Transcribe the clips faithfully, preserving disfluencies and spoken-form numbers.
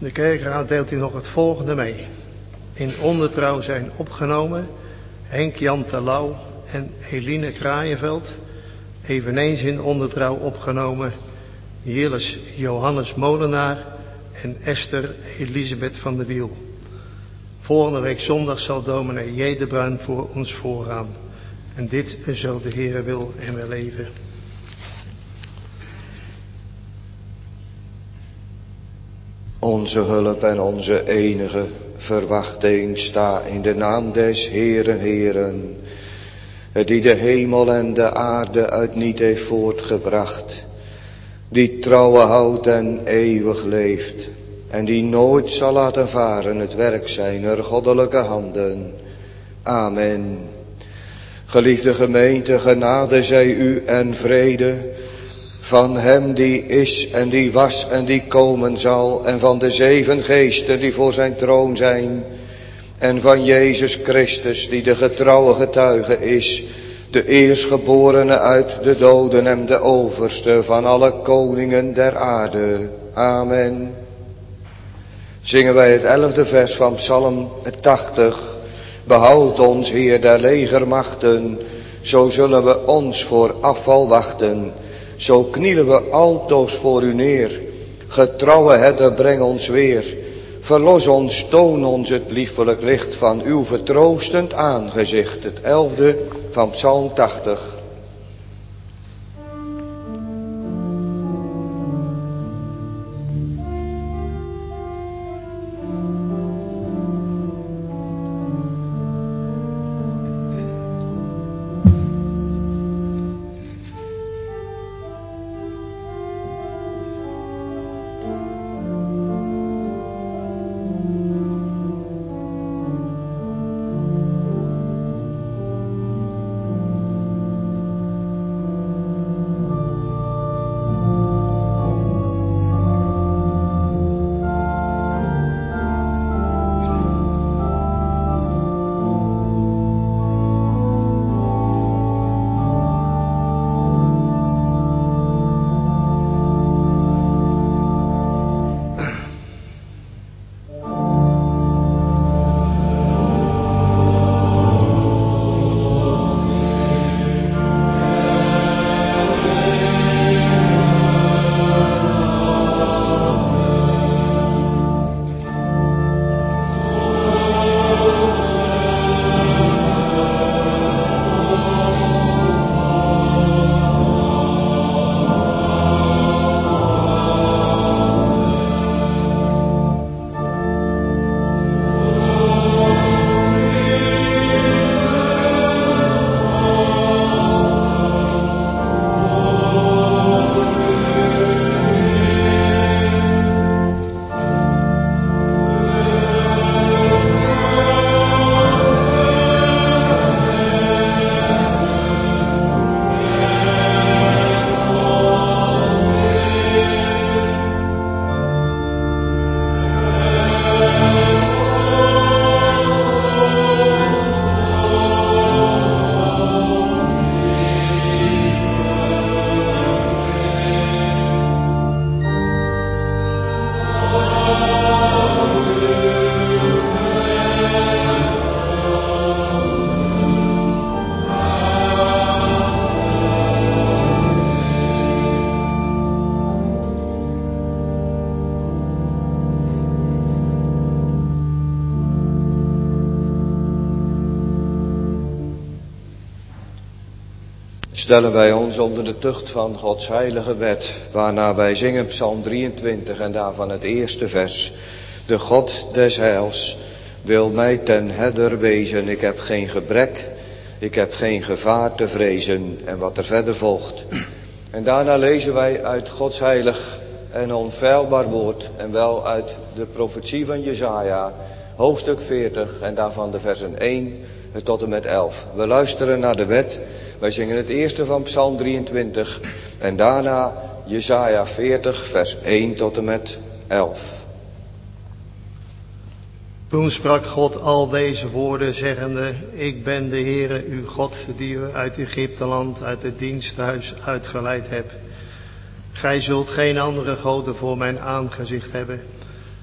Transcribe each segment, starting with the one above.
De kerkraad deelt u nog het volgende mee. In ondertrouw zijn opgenomen Henk-Jan Terlouw en Eline Kraaienveld. Eveneens in ondertrouw opgenomen Jilles Johannes Molenaar en Esther Elisabeth van der Wiel. Volgende week zondag zal dominee J. de Bruin voor ons voorgaan. En dit zo de Heere wil en wel leven. Onze hulp en onze enige verwachting sta in de naam des Heeren, Heeren, die de hemel en de aarde uit niet heeft voortgebracht, die trouwe houdt en eeuwig leeft, en die nooit zal laten varen het werk zijner goddelijke handen. Amen. Geliefde gemeente, genade zij u en vrede van hem die is en die was en die komen zal, en van de zeven geesten die voor zijn troon zijn, en van Jezus Christus die de getrouwe getuige is, de eerstgeborene uit de doden en de overste van alle koningen der aarde. Amen. Zingen wij het elfde vers van Psalm tachtig. Behoud ons, Heer der legermachten, zo zullen we ons voor afval wachten. Zo knielen we altoos voor u neer. Getrouwe herder, breng ons weer. Verlos ons, toon ons het liefelijk licht van uw vertroostend aangezicht. Het elfde van Psalm tachtig. Stellen wij ons onder de tucht van Gods heilige wet, waarna wij zingen Psalm drieëntwintig en daarvan het eerste vers. De God des heils wil mij ten herder wezen, ik heb geen gebrek, ik heb geen gevaar te vrezen, en wat er verder volgt. En daarna lezen wij uit Gods heilig en onfeilbaar woord, en wel uit de profetie van Jesaja, hoofdstuk veertig en daarvan de versen één tot en met elf. We luisteren naar de wet. Wij zingen het eerste van Psalm drieëntwintig en daarna Jesaja veertig vers één tot en met elf. Toen sprak God al deze woorden zeggende, ik ben de Heere uw God die u uit Egypteland, uit het diensthuis uitgeleid hebt. Gij zult geen andere goden voor mijn aangezicht hebben.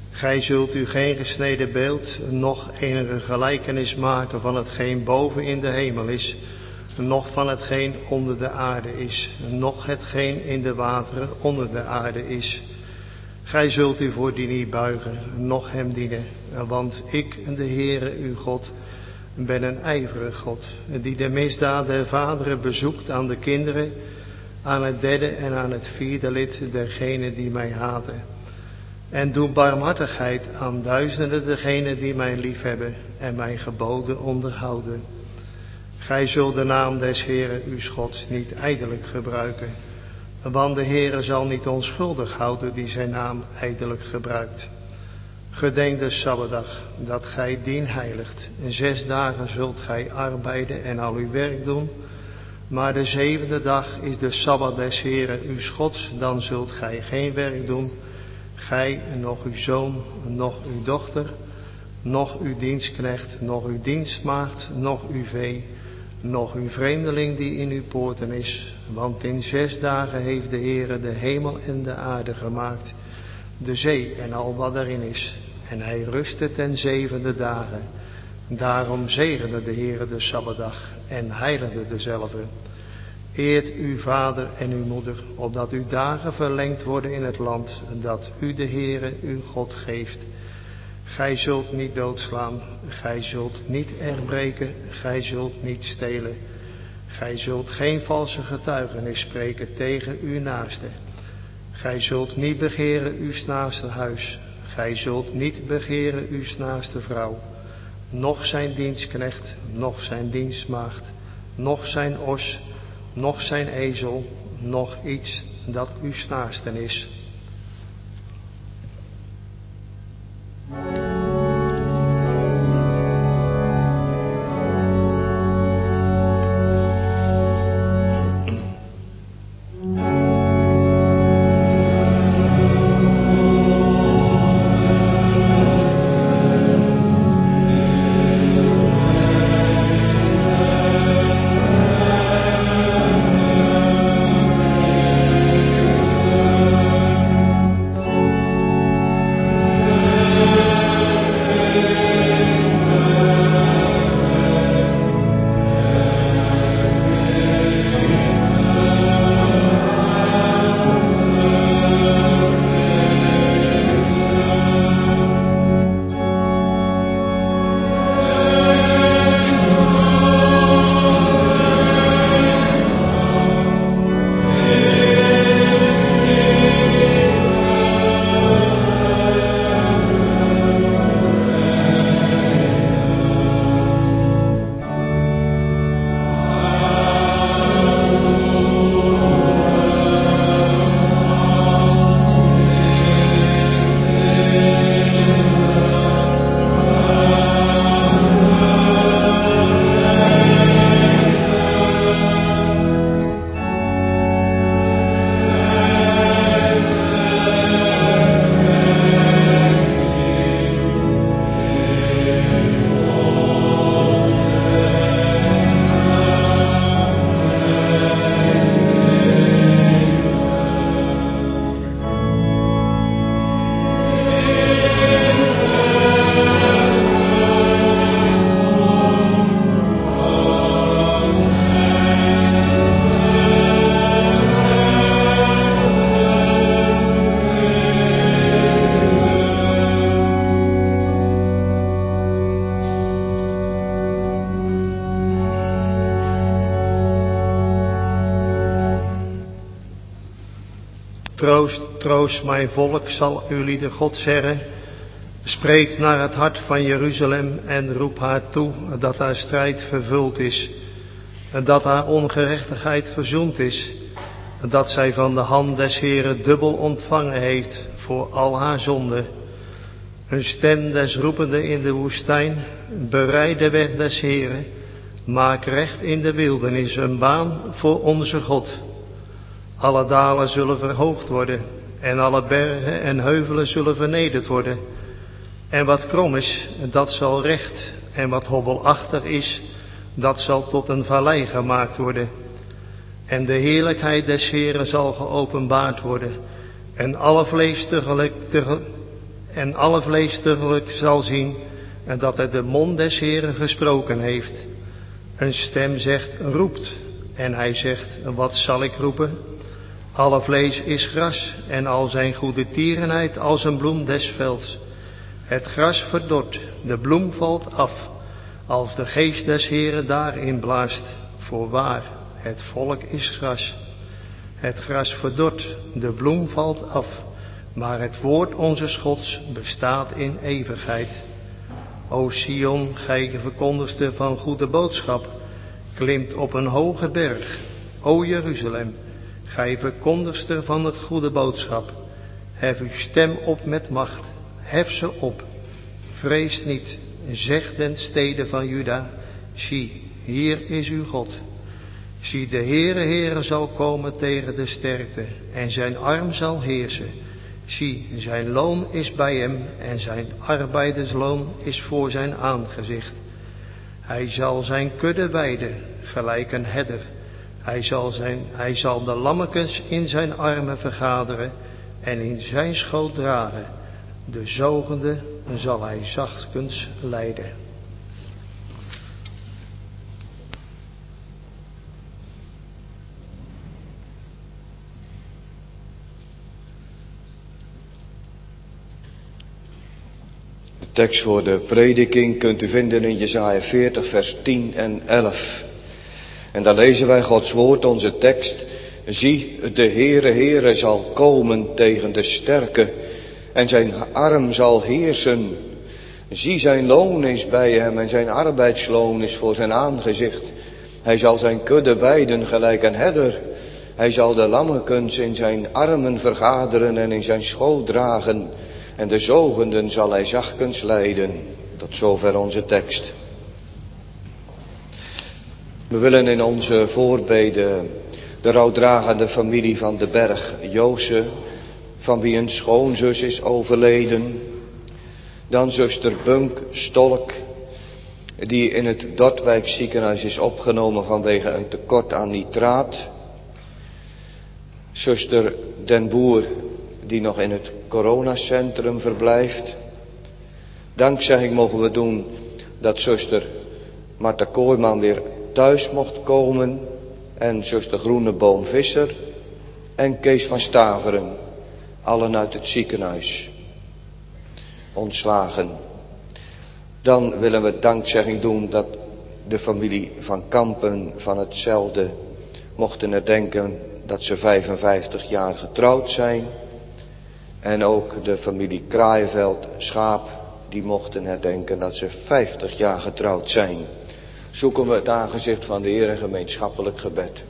Gij zult u geen gesneden beeld, noch enige gelijkenis maken van hetgeen boven in de hemel is, noch van hetgeen onder de aarde is, noch hetgeen in de wateren onder de aarde is. Gij zult u voor die niet buigen, noch hem dienen, want ik, de Heere uw God, ben een ijverig God, die de misdaad der vaderen bezoekt aan de kinderen, aan het derde en aan het vierde lid dergenen die mij haten. En doe barmhartigheid aan duizenden degenen die mij liefhebben en mijn geboden onderhouden. Gij zult de naam des Heeren uw Gods niet ijdelijk gebruiken, want de Heere zal niet onschuldig houden die zijn naam ijdelijk gebruikt. Gedenk de Sabbatdag, dat gij dien heiligt. In zes dagen zult gij arbeiden en al uw werk doen, maar de zevende dag is de Sabbat des Heeren uw Gods, dan zult gij geen werk doen, gij, noch uw zoon, noch uw dochter, noch uw dienstknecht, noch uw dienstmaagd, noch uw vee, noch uw vreemdeling die in uw poorten is. Want in zes dagen heeft de Heere de hemel en de aarde gemaakt, de zee en al wat erin is. En hij rustte ten zevende dagen. Daarom zegende de Heere de Sabbatdag en heiligde dezelve. Eert uw vader en uw moeder, opdat uw dagen verlengd worden in het land dat u de Heere uw God geeft. Gij zult niet doodslaan, gij zult niet erbreken, gij zult niet stelen. Gij zult geen valse getuigenis spreken tegen uw naaste. Gij zult niet begeren uw naaste huis. Gij zult niet begeren uw naaste vrouw, noch zijn dienstknecht, noch zijn dienstmaagd, noch zijn os, noch zijn ezel, noch iets dat uw naasten is. Troost, troost mijn volk, zal jullie de God zeggen. Spreek naar het hart van Jeruzalem en roep haar toe dat haar strijd vervuld is. Dat haar ongerechtigheid verzoend is. Dat zij van de hand des Heeren dubbel ontvangen heeft voor al haar zonden. Een stem des roepende in de woestijn, bereid de weg des Heeren. Maak recht in de wildernis een baan voor onze God. Alle dalen zullen verhoogd worden en alle bergen en heuvelen zullen vernederd worden. En wat krom is, dat zal recht, en wat hobbelachtig is, dat zal tot een vallei gemaakt worden. En de heerlijkheid des Heeren zal geopenbaard worden, en alle vlees tegelijk, tegelijk, en alle vlees tegelijk zal zien en dat het de mond des Heeren gesproken heeft. Een stem zegt, roept, en hij zegt, wat zal ik roepen? Alle vlees is gras en al zijn goede tierenheid als een bloem des velds. Het gras verdort, de bloem valt af, als de geest des Heeren daarin blaast. Voorwaar, het volk is gras. Het gras verdort, de bloem valt af, maar het woord onze Gods bestaat in eeuwigheid. O Sion, gij verkondigste van goede boodschap, klimt op een hoge berg. O Jeruzalem, gij verkondigster van het goede boodschap, hef uw stem op met macht, hef ze op. Vrees niet, zeg den steden van Juda, zie, hier is uw God. Zie, de Heere Heere zal komen tegen de sterkte en zijn arm zal heersen. Zie, zijn loon is bij hem en zijn arbeidersloon is voor zijn aangezicht. Hij zal zijn kudde weiden, gelijk een herder. Hij zal, zijn, hij zal de lammekens in zijn armen vergaderen en in zijn schoot dragen. De zogende zal hij zachtkens leiden. De tekst voor de prediking kunt u vinden in Jesaja veertig vers tien en elf. En daar lezen wij Gods woord, onze tekst. Zie, de Heere Heere zal komen tegen de sterke en zijn arm zal heersen. Zie, zijn loon is bij hem en zijn arbeidsloon is voor zijn aangezicht. Hij zal zijn kudde weiden gelijk een herder. Hij zal de lammekens in zijn armen vergaderen en in zijn schoot dragen. En de zogenden zal hij zachtkens leiden. Tot zover onze tekst. We willen in onze voorbeden de rouwdragende familie van de berg Jozef, van wie een schoonzus is overleden. Dan zuster Bunk Stolk, die in het Dortwijk ziekenhuis is opgenomen vanwege een tekort aan nitraat. Zuster Den Boer, die nog in het coronacentrum verblijft. Dankzegging mogen we doen dat zuster Marta Kooijman weer thuis mocht komen. En zuster Groeneboom Visser en Kees van Staveren, allen uit het ziekenhuis ontslagen. Dan willen we dankzegging doen dat de familie van Kampen van hetzelfde mochten herdenken dat ze vijfenvijftig jaar getrouwd zijn. En ook de familie Kraaienveld Schaap, die mochten herdenken dat ze vijftig jaar getrouwd zijn. Zoeken we het aangezicht van de Heer in gemeenschappelijk gebed.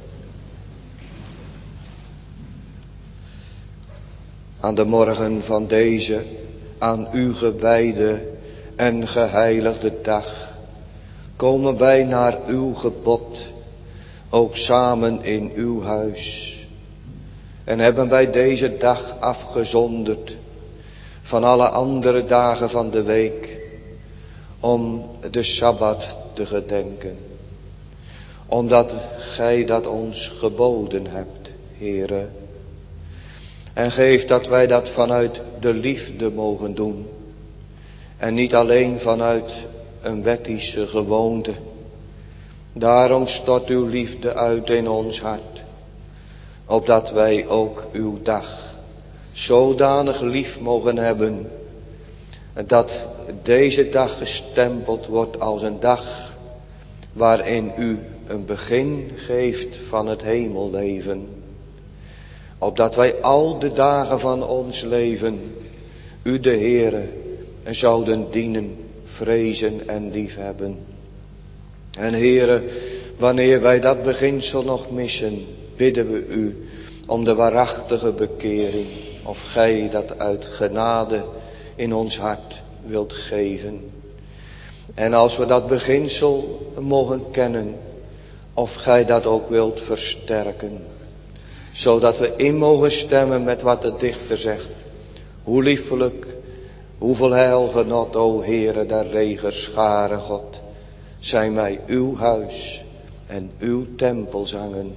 Aan de morgen van deze, aan u gewijde en geheiligde dag, komen wij naar uw gebod, ook samen in uw huis. En hebben wij deze dag afgezonderd van alle andere dagen van de week, om de Sabbat te gedenken. Omdat gij dat ons geboden hebt, Heere. En geef dat wij dat vanuit de liefde mogen doen. En niet alleen vanuit een wettische gewoonte. Daarom stort uw liefde uit in ons hart. Opdat wij ook uw dag zodanig lief mogen hebben, dat deze dag gestempeld wordt als een dag waarin u een begin geeft van het hemelleven. Opdat wij al de dagen van ons leven u de Heere zouden dienen, vrezen en liefhebben. En Heere, wanneer wij dat beginsel nog missen, bidden we u om de waarachtige bekering, of gij dat uit genade in ons hart wilt geven. En als we dat beginsel mogen kennen, of gij dat ook wilt versterken, zodat we in mogen stemmen met wat de dichter zegt. Hoe liefelijk, hoeveel heilgenot, o Heere der regerscharen God, zijn mij uw huis en uw tempelzangen.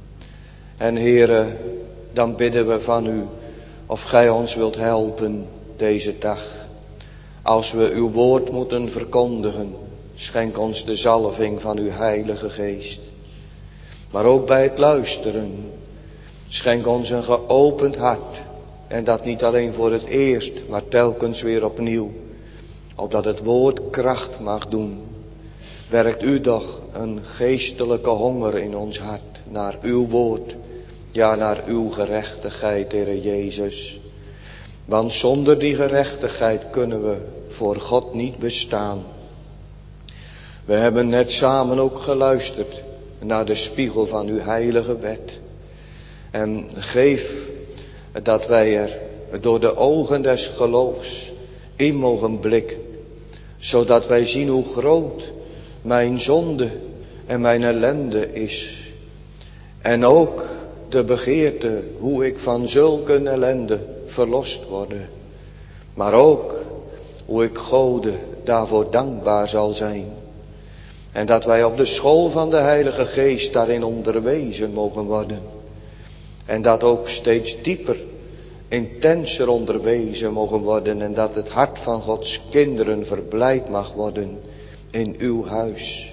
En Heere, dan bidden we van u, of gij ons wilt helpen deze dag. Als we uw woord moeten verkondigen, schenk ons de zalving van uw Heilige Geest. Maar ook bij het luisteren, schenk ons een geopend hart. En dat niet alleen voor het eerst, maar telkens weer opnieuw. Opdat het woord kracht mag doen. Werkt u toch een geestelijke honger in ons hart naar uw woord. Ja, naar uw gerechtigheid, Heere Jezus. Want zonder die gerechtigheid kunnen we voor God niet bestaan. We hebben net samen ook geluisterd naar de spiegel van uw heilige wet. En geef dat wij er door de ogen des geloofs in mogen blikken. Zodat wij zien hoe groot mijn zonde en mijn ellende is. En ook de begeerte hoe ik van zulke ellende verlost word. Maar ook hoe ik Gode daarvoor dankbaar zal zijn. En dat wij op de school van de Heilige Geest daarin onderwezen mogen worden. En dat ook steeds dieper, intenser onderwezen mogen worden. En dat het hart van Gods kinderen verblijd mag worden in uw huis.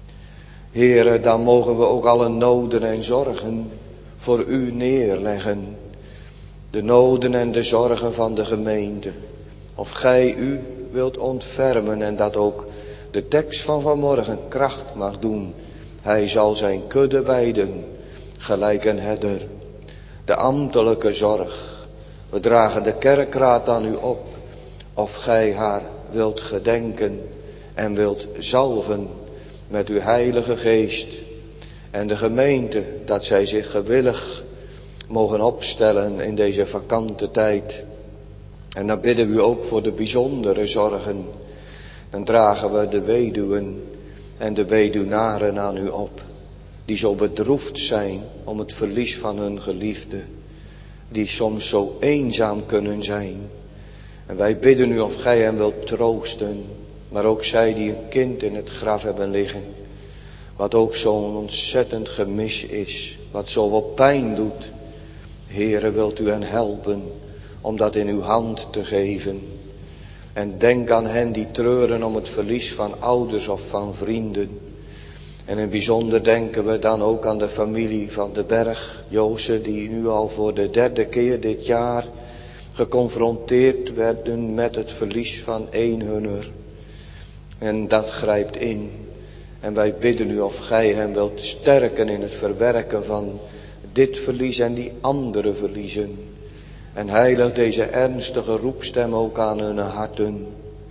Heere, dan mogen we ook alle noden en zorgen voor u neerleggen. De noden en de zorgen van de gemeente. Of gij u wilt ontfermen en dat ook de tekst van vanmorgen kracht mag doen. Hij zal zijn kudde weiden, gelijk een herder. De ambtelijke zorg. We dragen de kerkraad aan u op. Of gij haar wilt gedenken en wilt zalven met uw Heilige Geest. En de gemeente, dat zij zich gewillig mogen opstellen in deze vakante tijd. En dan bidden we u ook voor de bijzondere zorgen. Dan dragen we de weduwen en de weduwnaren aan u op. Die zo bedroefd zijn om het verlies van hun geliefde. Die soms zo eenzaam kunnen zijn. En wij bidden u of gij hen wilt troosten. Maar ook zij die een kind in het graf hebben liggen. Wat ook zo'n ontzettend gemis is. Wat zoveel pijn doet. Heere, wilt u hen helpen om dat in uw hand te geven. En denk aan hen die treuren om het verlies van ouders of van vrienden. En in bijzonder denken we dan ook aan de familie van de Berg, Jozef, die nu al voor de derde keer dit jaar geconfronteerd werden met het verlies van één hunner. En dat grijpt in. En wij bidden u of gij hen wilt sterken in het verwerken van dit verlies en die andere verliezen. En heilig deze ernstige roepstem ook aan hun harten.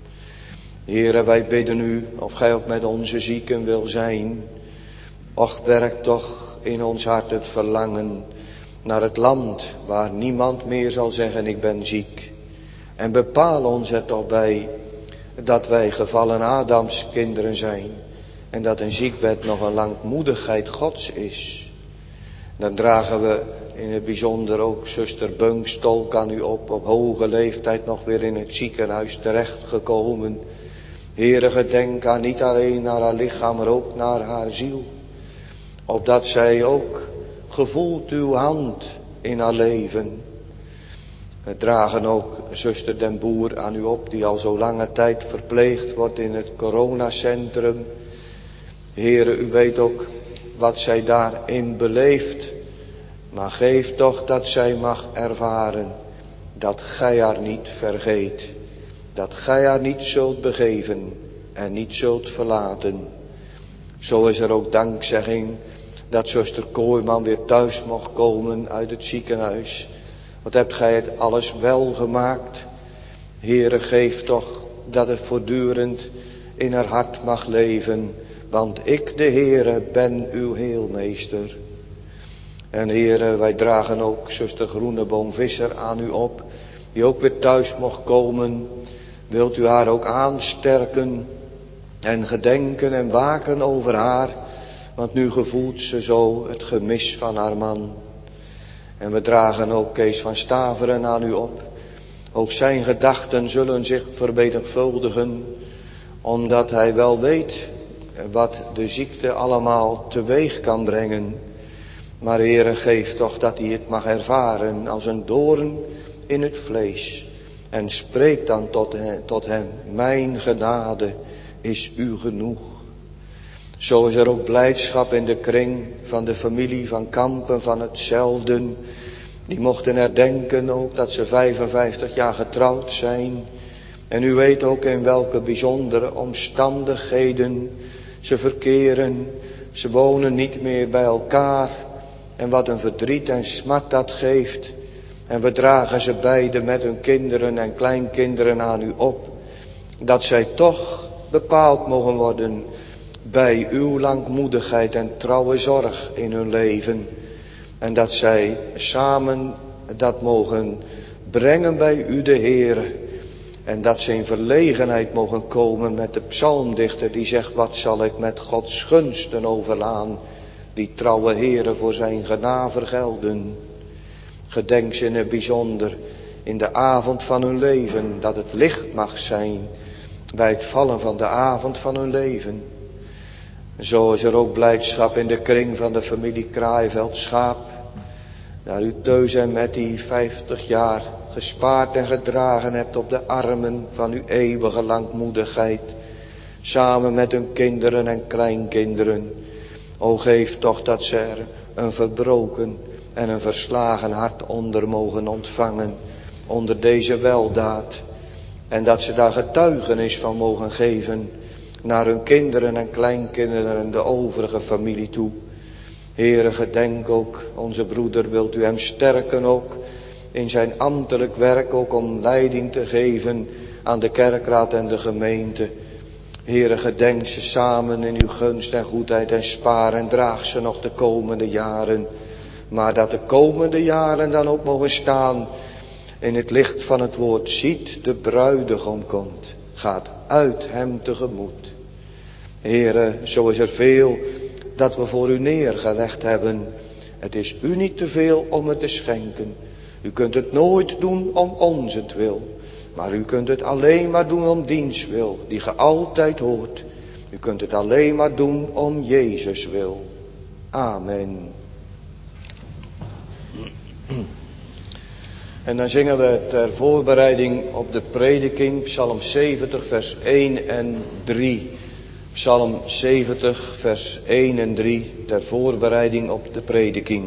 Heere, wij bidden u of gij ook met onze zieken wil zijn. Och, werk toch in ons hart het verlangen naar het land waar niemand meer zal zeggen ik ben ziek. En bepaal ons er toch bij dat wij gevallen Adams kinderen zijn. En dat een ziekbed nog een langmoedigheid Gods is. Dan dragen we in het bijzonder ook zuster Beungstolk aan u op. Op hoge leeftijd nog weer in het ziekenhuis terechtgekomen. Heere, gedenk aan niet alleen naar haar lichaam, maar ook naar haar ziel. Opdat zij ook gevoelt uw hand in haar leven. We dragen ook zuster Den Boer aan u op, die al zo lange tijd verpleegd wordt in het coronacentrum. Heere, u weet ook wat zij daarin beleeft. Maar geef toch dat zij mag ervaren dat gij haar niet vergeet. Dat gij haar niet zult begeven en niet zult verlaten. Zo is er ook dankzegging dat zuster Kooijman weer thuis mocht komen uit het ziekenhuis. Wat hebt gij het alles wel gemaakt. Heere, geef toch dat het voortdurend in haar hart mag leven. Want ik, de Heere, ben uw heelmeester. En Heere, wij dragen ook zuster Groeneboom Visser aan u op. Die ook weer thuis mocht komen. Wilt u haar ook aansterken. En gedenken en waken over haar. Want nu gevoelt ze zo het gemis van haar man. En we dragen ook Kees van Staveren aan u op. Ook zijn gedachten zullen zich vermenigvuldigen. Omdat hij wel weet wat de ziekte allemaal teweeg kan brengen. Maar Heere, geef toch dat hij het mag ervaren als een doorn in het vlees. En spreek dan tot hem, tot hem, mijn genade is u genoeg. Zo is er ook blijdschap in de kring van de familie van Kampen van hetzelfde. Die mochten herdenken ook dat ze vijfenvijftig jaar getrouwd zijn. En u weet ook in welke bijzondere omstandigheden ze verkeren. Ze wonen niet meer bij elkaar. En wat een verdriet en smart dat geeft. En we dragen ze beiden met hun kinderen en kleinkinderen aan u op. Dat zij toch bepaald mogen worden bij uw langmoedigheid en trouwe zorg in hun leven. En dat zij samen dat mogen brengen bij u de Heere. En dat ze in verlegenheid mogen komen met de psalmdichter die zegt, wat zal ik met Gods gunsten overlaan, die trouwe Heere voor zijn genade vergelden. Gedenk ze in het bijzonder in de avond van hun leven, dat het licht mag zijn bij het vallen van de avond van hun leven. Zo is er ook blijdschap in de kring van de familie Kraaiveld Schaap. Daar u teus en met die vijftig jaar gespaard en gedragen hebt op de armen van uw eeuwige langmoedigheid. Samen met hun kinderen en kleinkinderen. O geef toch dat ze er een verbroken en een verslagen hart onder mogen ontvangen. Onder deze weldaad. En dat ze daar getuigenis van mogen geven. Naar hun kinderen en kleinkinderen en de overige familie toe. Heere, gedenk ook, onze broeder, wilt u hem sterken ook in zijn ambtelijk werk, ook om leiding te geven aan de kerkraad en de gemeente. Heere, gedenk ze samen in uw gunst en goedheid en spaar en draag ze nog de komende jaren. Maar dat de komende jaren dan ook mogen staan in het licht van het woord. Ziet, de bruidegom komt, gaat uit hem tegemoet. Heere, zo is er veel dat we voor u neergelegd hebben. Het is u niet te veel om het te schenken. U kunt het nooit doen om onzentwil. Maar u kunt het alleen maar doen om diens wil, die ge altijd hoort. U kunt het alleen maar doen om Jezus wil. Amen. En dan zingen we ter voorbereiding op de prediking Psalm zeventig vers één en drie. Psalm zeventig vers één en drie ter voorbereiding op de prediking.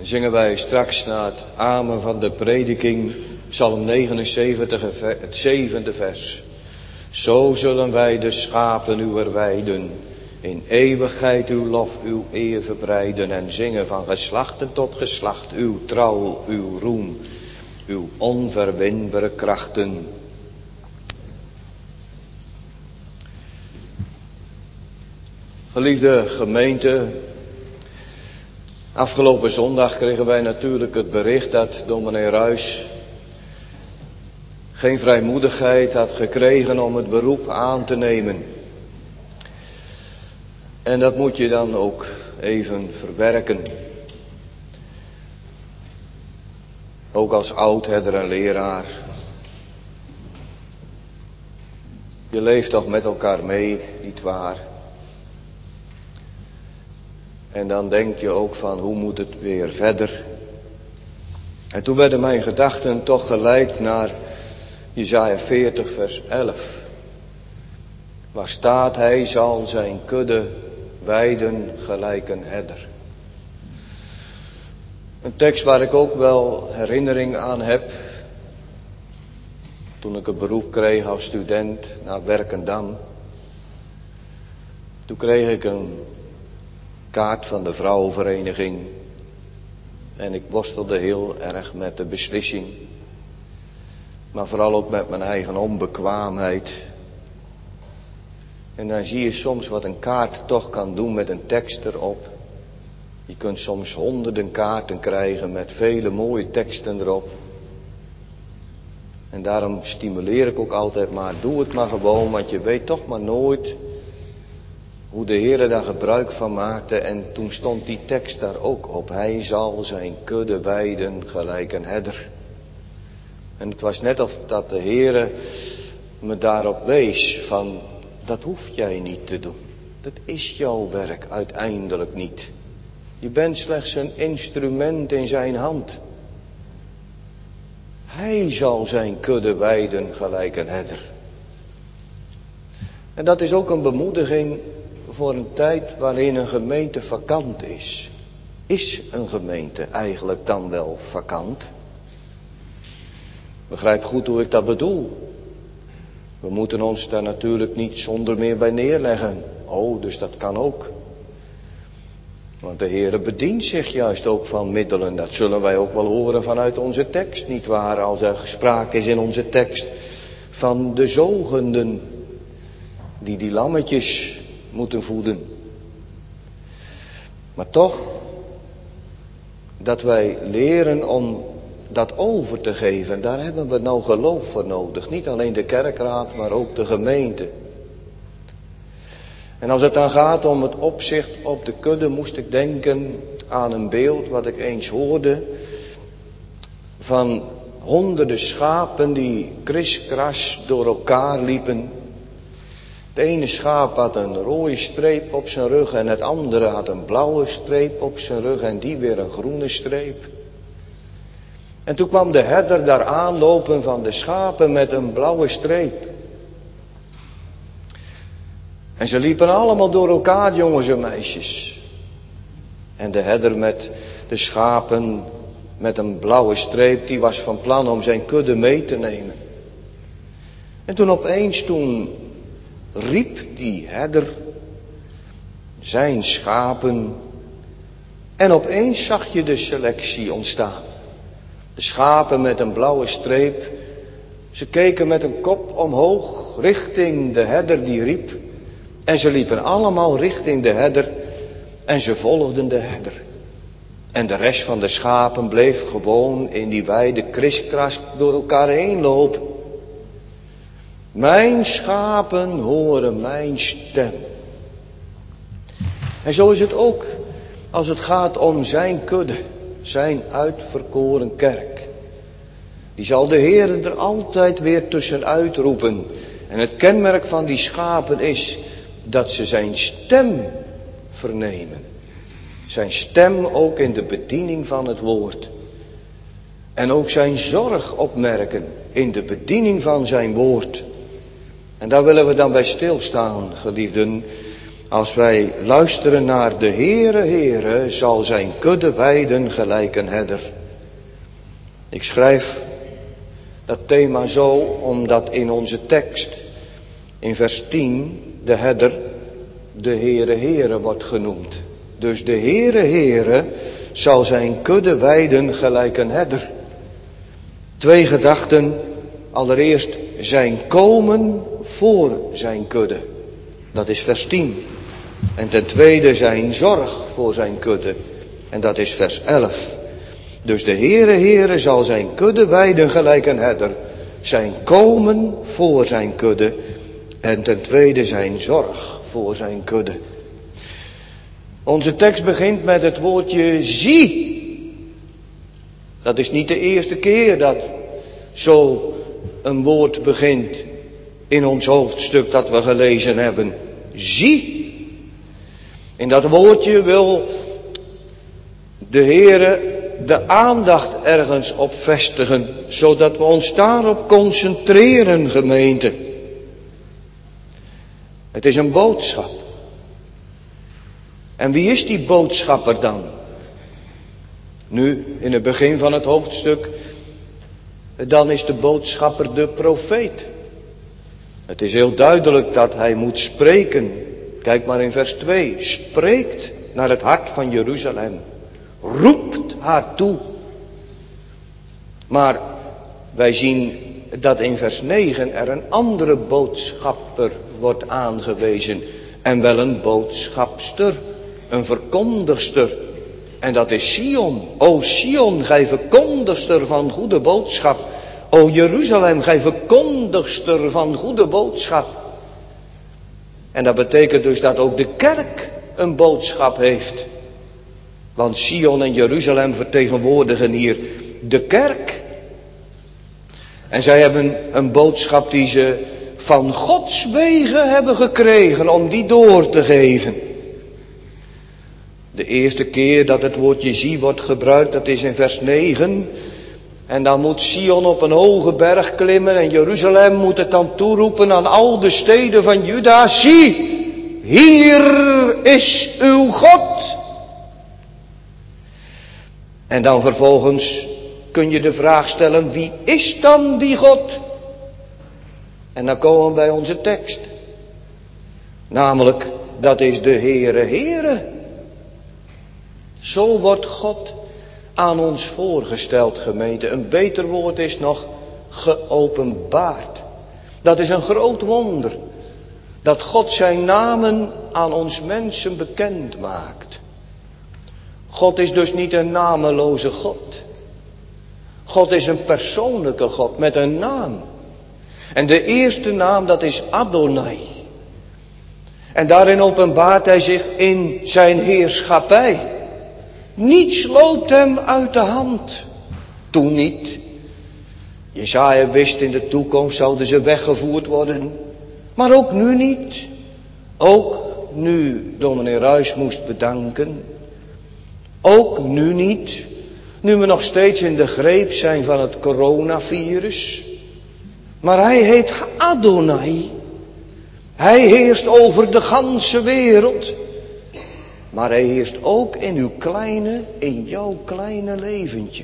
zingen wij straks na het amen van de prediking Psalm negenenzeventig, het zevende vers. Zo zullen wij de schapen uwer weiden, in eeuwigheid uw lof, uw eer verbreiden en zingen van geslachten tot geslacht, uw trouw, uw roem, uw onverwinbare krachten. Geliefde gemeente, afgelopen zondag kregen wij natuurlijk het bericht dat dominee Ruys geen vrijmoedigheid had gekregen om het beroep aan te nemen. En dat moet je dan ook even verwerken. Ook als oudherder en leraar. Je leeft toch met elkaar mee, nietwaar? En dan denk je ook van, hoe moet het weer verder? En toen werden mijn gedachten toch geleid naar Jesaja veertig vers elf. Waar staat, hij zal zijn kudde weiden gelijk een herder. Een tekst waar ik ook wel herinnering aan heb. Toen ik een beroep kreeg als student naar Werkendam. Toen kreeg ik een kaart van de vrouwenvereniging. En ik worstelde heel erg met de beslissing. Maar vooral ook met mijn eigen onbekwaamheid. En dan zie je soms wat een kaart toch kan doen met een tekst erop. Je kunt soms honderden kaarten krijgen met vele mooie teksten erop. En daarom stimuleer ik ook altijd maar, doe het maar gewoon, want je weet toch maar nooit hoe de Heer daar gebruik van maakte. En toen stond die tekst daar ook op. Hij zal zijn kudde weiden gelijk een herder. En het was net of dat de Heer me daarop wees van, dat hoef jij niet te doen. Dat is jouw werk uiteindelijk niet. Je bent slechts een instrument in zijn hand. Hij zal zijn kudde weiden gelijk een herder. En dat is ook een bemoediging voor een tijd waarin een gemeente vakant is. Is een gemeente eigenlijk dan wel vakant? Begrijp goed hoe ik dat bedoel. We moeten ons daar natuurlijk niet zonder meer bij neerleggen. Oh, dus dat kan ook. Want de Heere bedient zich juist ook van middelen. Dat zullen wij ook wel horen vanuit onze tekst, nietwaar? Als er sprake is in onze tekst van de zogenden die die lammetjes moeten voeden. Maar toch, dat wij leren om dat over te geven, daar hebben we nou geloof voor nodig. Niet alleen de kerkraad, maar ook de gemeente. En als het dan gaat om het opzicht op de kudde, moest ik denken aan een beeld wat ik eens hoorde. Van honderden schapen die kriskras door elkaar liepen. Het ene schaap had een rode streep op zijn rug en het andere had een blauwe streep op zijn rug en die weer een groene streep. En toen kwam de herder daar aanlopen van de schapen met een blauwe streep. En ze liepen allemaal door elkaar, jongens en meisjes. En de herder met de schapen met een blauwe streep, die was van plan om zijn kudde mee te nemen. En toen opeens, toen riep die herder zijn schapen. En opeens zag je de selectie ontstaan. De schapen met een blauwe streep, ze keken met een kop omhoog richting de herder die riep. En ze liepen allemaal richting de herder en ze volgden de herder. En de rest van de schapen bleef gewoon in die weide kriskras door elkaar heen lopen. Mijn schapen horen mijn stem. En zo is het ook als het gaat om zijn kudde, zijn uitverkoren kerk. Die zal de Heer er altijd weer tussenuit roepen. En het kenmerk van die schapen is dat ze zijn stem vernemen. Zijn stem ook in de bediening van het woord. En ook zijn zorg opmerken in de bediening van zijn woord. En daar willen we dan bij stilstaan, geliefden. Als wij luisteren naar de Heere, Heere, zal zijn kudde weiden gelijk een herder. Ik schrijf dat thema zo, omdat in onze tekst, in vers tien, de herder de Heere, Heere wordt genoemd. Dus de Heere, Heere zal zijn kudde weiden gelijk een herder. Twee gedachten. Allereerst zijn komen voor zijn kudde. Dat is vers tien. En ten tweede zijn zorg voor zijn kudde. En dat is vers elf. Dus de Heere, Heere zal zijn kudde weiden gelijk een herder. Zijn komen voor zijn kudde. En ten tweede zijn zorg voor zijn kudde. Onze tekst begint met het woordje zie. Dat is niet de eerste keer dat zo een woord begint in ons hoofdstuk dat we gelezen hebben. Zie. In dat woordje wil de Heere de aandacht ergens op vestigen, zodat we ons daarop concentreren, gemeente. Het is een boodschap. En wie is die boodschapper dan? Nu, in het begin van het hoofdstuk, dan is de boodschapper de profeet. Het is heel duidelijk dat hij moet spreken. Kijk maar in vers twee. Spreekt naar het hart van Jeruzalem. Roept haar toe. Maar wij zien dat in vers negen er een andere boodschapper wordt aangewezen. En wel een boodschapster. Een verkondigster. En dat is Sion. O Sion, gij verkondigster van goede boodschap. O Jeruzalem, gij verkondigster van goede boodschap. En dat betekent dus dat ook de kerk een boodschap heeft. Want Sion en Jeruzalem vertegenwoordigen hier de kerk. En zij hebben een boodschap die ze van Gods wegen hebben gekregen om die door te geven. De eerste keer dat het woordje zie wordt gebruikt, dat is in vers negen. En dan moet Sion op een hoge berg klimmen en Jeruzalem moet het dan toeroepen aan al de steden van Juda. Zie, hier is uw God. En dan vervolgens kun je de vraag stellen, wie is dan die God? En dan komen we bij onze tekst. Namelijk, dat is de Heere, Heere. Zo wordt God aan ons voorgesteld, gemeente. Een beter woord is nog geopenbaard. Dat is een groot wonder. Dat God zijn namen aan ons mensen bekend maakt. God is dus niet een nameloze God. God is een persoonlijke God met een naam. En de eerste naam, dat is Adonai. En daarin openbaart hij zich in zijn heerschappij. Niets loopt hem uit de hand. Toen niet. Jesaja wist in de toekomst zouden ze weggevoerd worden. Maar ook nu niet. Ook nu dominee Ruijs moest bedanken. Ook nu niet. Nu we nog steeds in de greep zijn van het coronavirus. Maar hij heet Adonai. Hij heerst over de ganse wereld. Maar hij heerst ook in uw kleine, in jouw kleine leventje.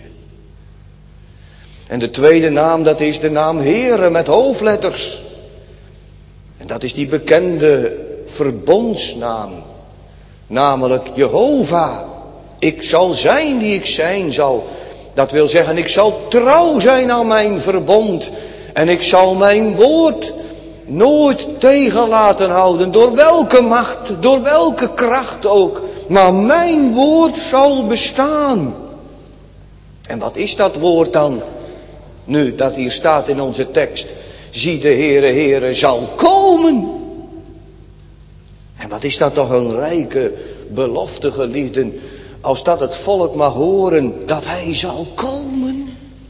En de tweede naam, dat is de naam Heere met hoofdletters. En dat is die bekende verbondsnaam. Namelijk Jehovah. Ik zal zijn die ik zijn zal. Dat wil zeggen, ik zal trouw zijn aan mijn verbond. En ik zal mijn woord nooit tegen laten houden. Door welke macht, door welke kracht ook. Maar mijn woord zal bestaan. En wat is dat woord dan? Nu, dat hier staat in onze tekst. Zie de Heere, Heere zal komen. En wat is dat toch een rijke belofte, geliefden. Als dat het volk mag horen dat hij zal komen.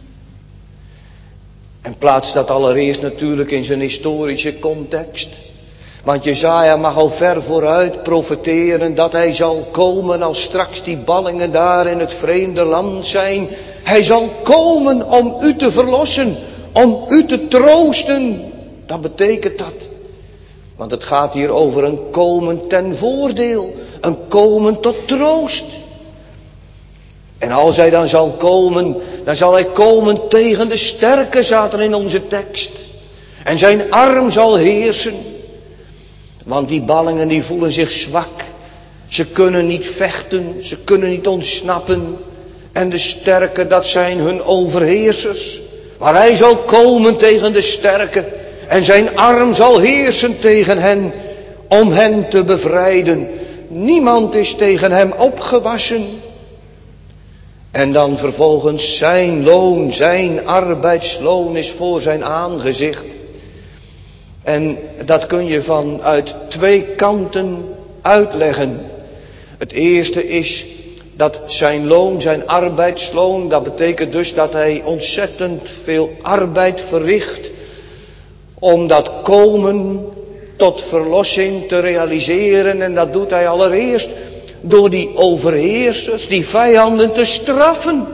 En plaats dat allereerst natuurlijk in zijn historische context. Want Jesaja mag al ver vooruit profeteren dat hij zal komen als straks die ballingen daar in het vreemde land zijn. Hij zal komen om u te verlossen, om u te troosten. Dat betekent dat. Want het gaat hier over een komen ten voordeel. Een komen tot troost. En als hij dan zal komen, dan zal hij komen tegen de sterke, staat er in onze tekst. En zijn arm zal heersen. Want die ballingen die voelen zich zwak. Ze kunnen niet vechten, ze kunnen niet ontsnappen. En de sterke, dat zijn hun overheersers. Maar hij zal komen tegen de sterke. En zijn arm zal heersen tegen hen, om hen te bevrijden. Niemand is tegen hem opgewassen. En dan vervolgens zijn loon, zijn arbeidsloon is voor zijn aangezicht. En dat kun je vanuit twee kanten uitleggen. Het eerste is dat zijn loon, zijn arbeidsloon, dat betekent dus dat hij ontzettend veel arbeid verricht om dat komen tot verlossing te realiseren. En dat doet hij allereerst door die overheersers, die vijanden te straffen.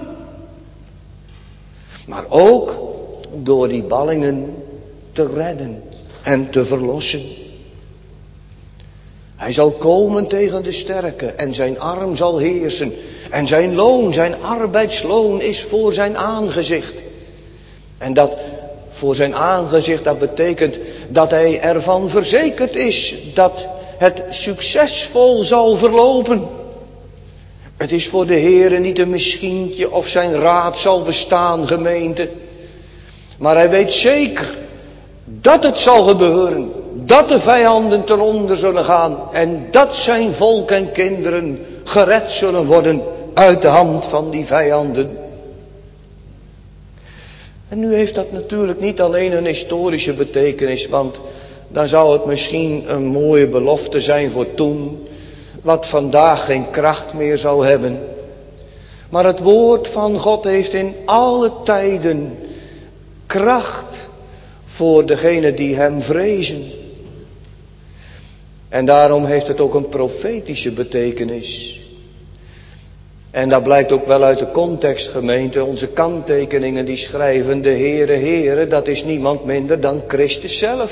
Maar ook door die ballingen te redden en te verlossen. Hij zal komen tegen de sterke en zijn arm zal heersen. En zijn loon, zijn arbeidsloon is voor zijn aangezicht. En dat voor zijn aangezicht, dat betekent dat hij ervan verzekerd is dat het succesvol zal verlopen. Het is voor de Heere niet een mischientje of zijn raad zal bestaan, gemeente. Maar hij weet zeker dat het zal gebeuren. Dat de vijanden ten onder zullen gaan. En dat zijn volk en kinderen gered zullen worden uit de hand van die vijanden. En nu heeft dat natuurlijk niet alleen een historische betekenis. Want dan zou het misschien een mooie belofte zijn voor toen. Wat vandaag geen kracht meer zou hebben. Maar het woord van God heeft in alle tijden kracht voor degenen die hem vrezen. En daarom heeft het ook een profetische betekenis. En dat blijkt ook wel uit de context, gemeente. Onze kanttekeningen die schrijven de Heere, Heere, dat is niemand minder dan Christus zelf.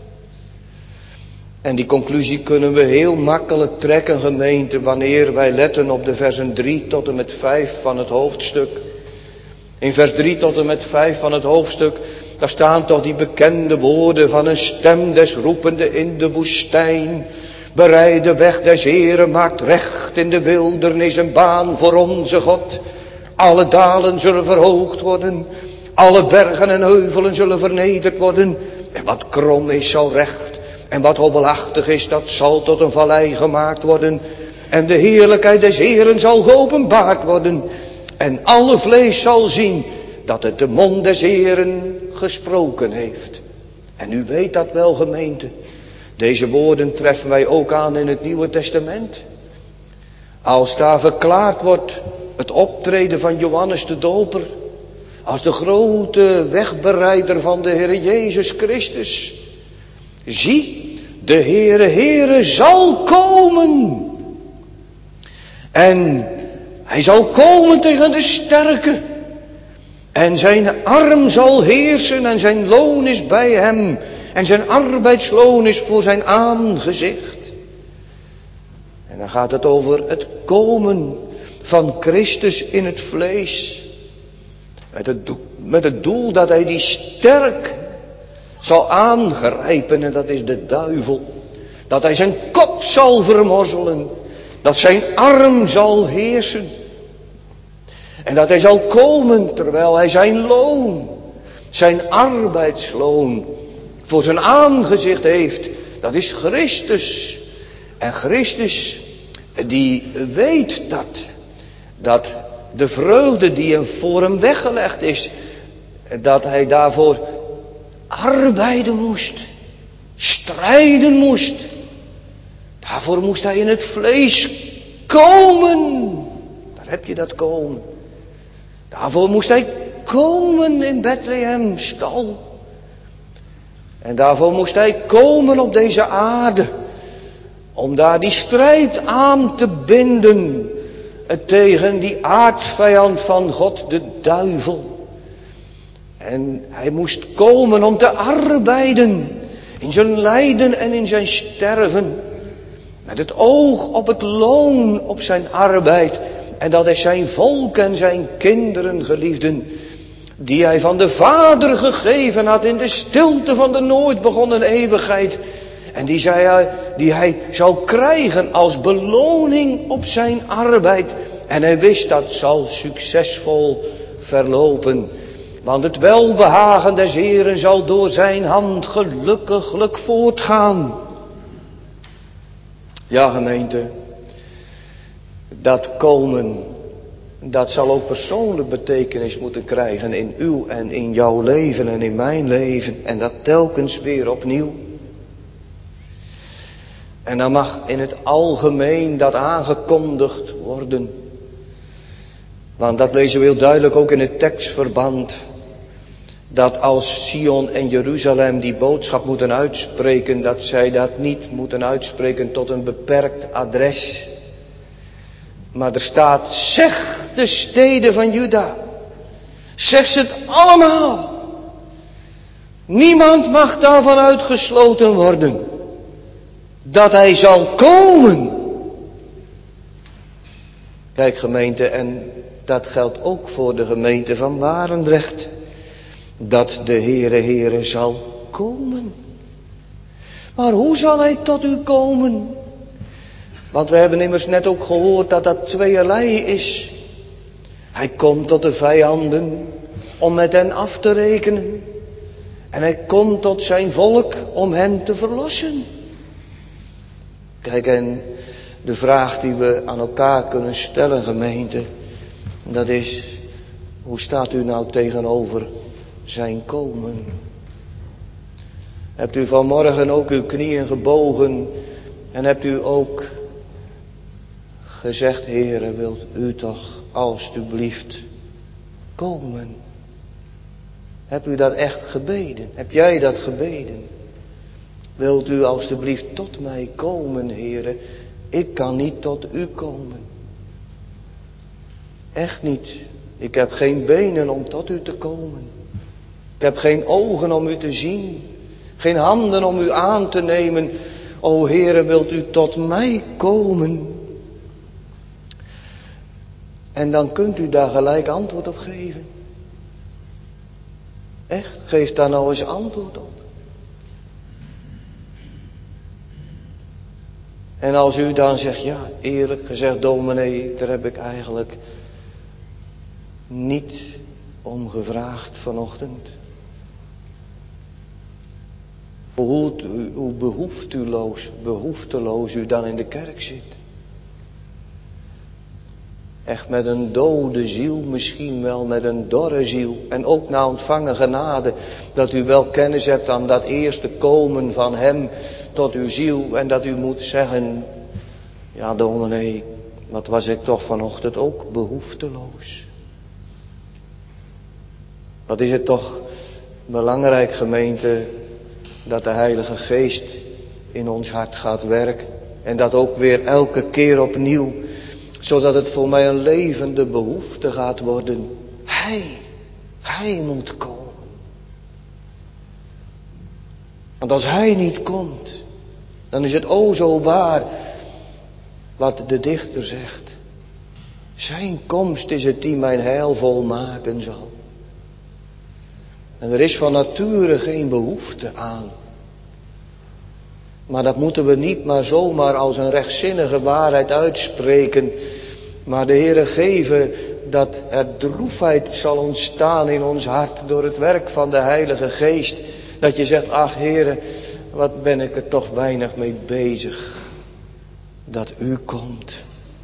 En die conclusie kunnen we heel makkelijk trekken, gemeente, wanneer wij letten op de versen drie tot en met vijf van het hoofdstuk. In vers drie tot en met vijf van het hoofdstuk, daar staan toch die bekende woorden van een stem des roepende in de woestijn. Bereid de weg des Heeren, maakt recht in de wildernis een baan voor onze God. Alle dalen zullen verhoogd worden, alle bergen en heuvelen zullen vernederd worden. En wat krom is, zal recht. En wat hobbelachtig is, dat zal tot een vallei gemaakt worden. En de heerlijkheid des Heeren zal geopenbaard worden. En alle vlees zal zien dat het de mond des Heeren gesproken heeft. En u weet dat wel, gemeente. Deze woorden treffen wij ook aan in het Nieuwe Testament. Als daar verklaard wordt het optreden van Johannes de Doper. Als de grote wegbereider van de Heer Jezus Christus. Zie, de Heere, Heere zal komen. En hij zal komen tegen de sterke. En zijn arm zal heersen en zijn loon is bij hem. En zijn arbeidsloon is voor zijn aangezicht. En dan gaat het over het komen van Christus in het vlees. Met het doel, met het doel dat hij die sterk zal aangrijpen, en dat is de duivel. Dat hij zijn kop zal vermorzelen. Dat zijn arm zal heersen. En dat hij zal komen terwijl hij zijn loon, zijn arbeidsloon, voor zijn aangezicht heeft. Dat is Christus. En Christus, die weet dat. Dat de vreugde die hem voor hem weggelegd is, dat hij daarvoor arbeiden moest. Strijden moest. Daarvoor moest hij in het vlees komen. Daar heb je dat komen. Daarvoor moest hij komen in Bethlehem stal. En daarvoor moest hij komen op deze aarde. Om daar die strijd aan te binden. Tegen die aardsvijand van God, de duivel. En hij moest komen om te arbeiden In zijn lijden en in zijn sterven. Met het oog op het loon op zijn arbeid. En dat is zijn volk en zijn kinderen, geliefden. Die hij van de Vader gegeven had in de stilte van de nooit begonnen eeuwigheid. En die, zij, die hij zou krijgen als beloning op zijn arbeid. En hij wist dat zal succesvol verlopen. Want het welbehagen des Heeren zal door zijn hand gelukkiglijk voortgaan. Ja, gemeente, dat komen, dat zal ook persoonlijk betekenis moeten krijgen in uw en in jouw leven en in mijn leven. En dat telkens weer opnieuw. En dan mag in het algemeen dat aangekondigd worden. Want dat lezen we heel duidelijk ook in het tekstverband. Dat als Sion en Jeruzalem die boodschap moeten uitspreken, dat zij dat niet moeten uitspreken tot een beperkt adres. Maar er staat, zeg de steden van Juda. Zeg ze het allemaal. Niemand mag daarvan uitgesloten worden. Dat hij zal komen. Kijk gemeente, en dat geldt ook voor de gemeente van Barendrecht. Dat de Heere Heere zal komen. Maar hoe zal hij tot u komen? Want we hebben immers net ook gehoord dat dat tweeërlei is. Hij komt tot de vijanden om met hen af te rekenen. En hij komt tot zijn volk om hen te verlossen. Kijk, en de vraag die we aan elkaar kunnen stellen, gemeente, dat is, hoe staat u nou tegenover zijn komen? Hebt u vanmorgen ook uw knieën gebogen en hebt u ook gezegd, Heere, wilt u toch alstublieft komen? Hebt u dat echt gebeden? Heb jij dat gebeden? Wilt u alstublieft tot mij komen, Heere? Ik kan niet tot u komen. Echt niet. Ik heb geen benen om tot u te komen. Ik heb geen ogen om u te zien. Geen handen om u aan te nemen. O Heere, wilt u tot mij komen? En dan kunt u daar gelijk antwoord op geven. Echt, geef daar nou eens antwoord op. En als u dan zegt, ja, eerlijk gezegd, dominee, daar heb ik eigenlijk niet om gevraagd vanochtend. Voelt u hoe behoefteloos, behoefteloos u dan in de kerk zit. Echt met een dode ziel, misschien wel met een dorre ziel. En ook na ontvangen genade, dat u wel kennis hebt aan dat eerste komen van hem tot uw ziel. En dat u moet zeggen, ja dominee, wat was ik toch vanochtend ook behoefteloos. Wat is het toch belangrijk, gemeente, dat de Heilige Geest in ons hart gaat werken. En dat ook weer elke keer opnieuw. Zodat het voor mij een levende behoefte gaat worden. Hij, hij moet komen. Want als hij niet komt, dan is het o zo waar wat de dichter zegt. Zijn komst is het die mijn heil volmaken zal. En er is van nature geen behoefte aan. Maar dat moeten we niet maar zomaar als een rechtzinnige waarheid uitspreken. Maar de Heere geven dat er droefheid zal ontstaan in ons hart door het werk van de Heilige Geest. Dat je zegt, ach Heere, wat ben ik er toch weinig mee bezig. Dat u komt.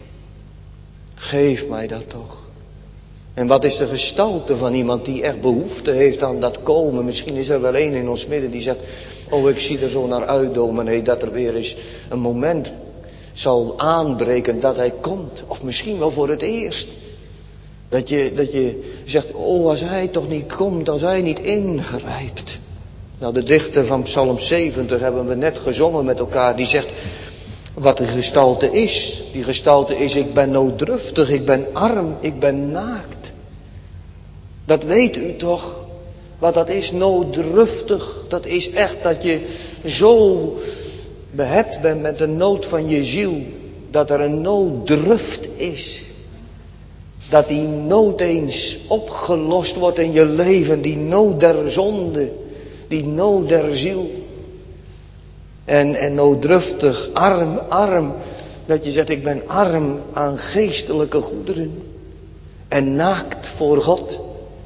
Geef mij dat toch. En wat is de gestalte van iemand die echt behoefte heeft aan dat komen? Misschien is er wel een in ons midden die zegt, oh ik zie er zo naar uit, dominee, dat er weer eens een moment zal aanbreken dat hij komt. Of misschien wel voor het eerst. Dat je, dat je zegt, oh als hij toch niet komt, als hij niet ingrijpt. Nou, de dichter van Psalm zeventig hebben we net gezongen met elkaar, die zegt wat de gestalte is. Die gestalte is, ik ben nooddruftig, ik ben arm, ik ben naakt. Dat weet u toch? Wat dat is nooddruftig. Dat is echt dat je zo behept bent met de nood van je ziel. Dat er een nooddruft is. Dat die nood eens opgelost wordt in je leven. Die nood der zonde. Die nood der ziel. En, en nooddruftig, arm, arm. Dat je zegt, ik ben arm aan geestelijke goederen. En naakt voor God.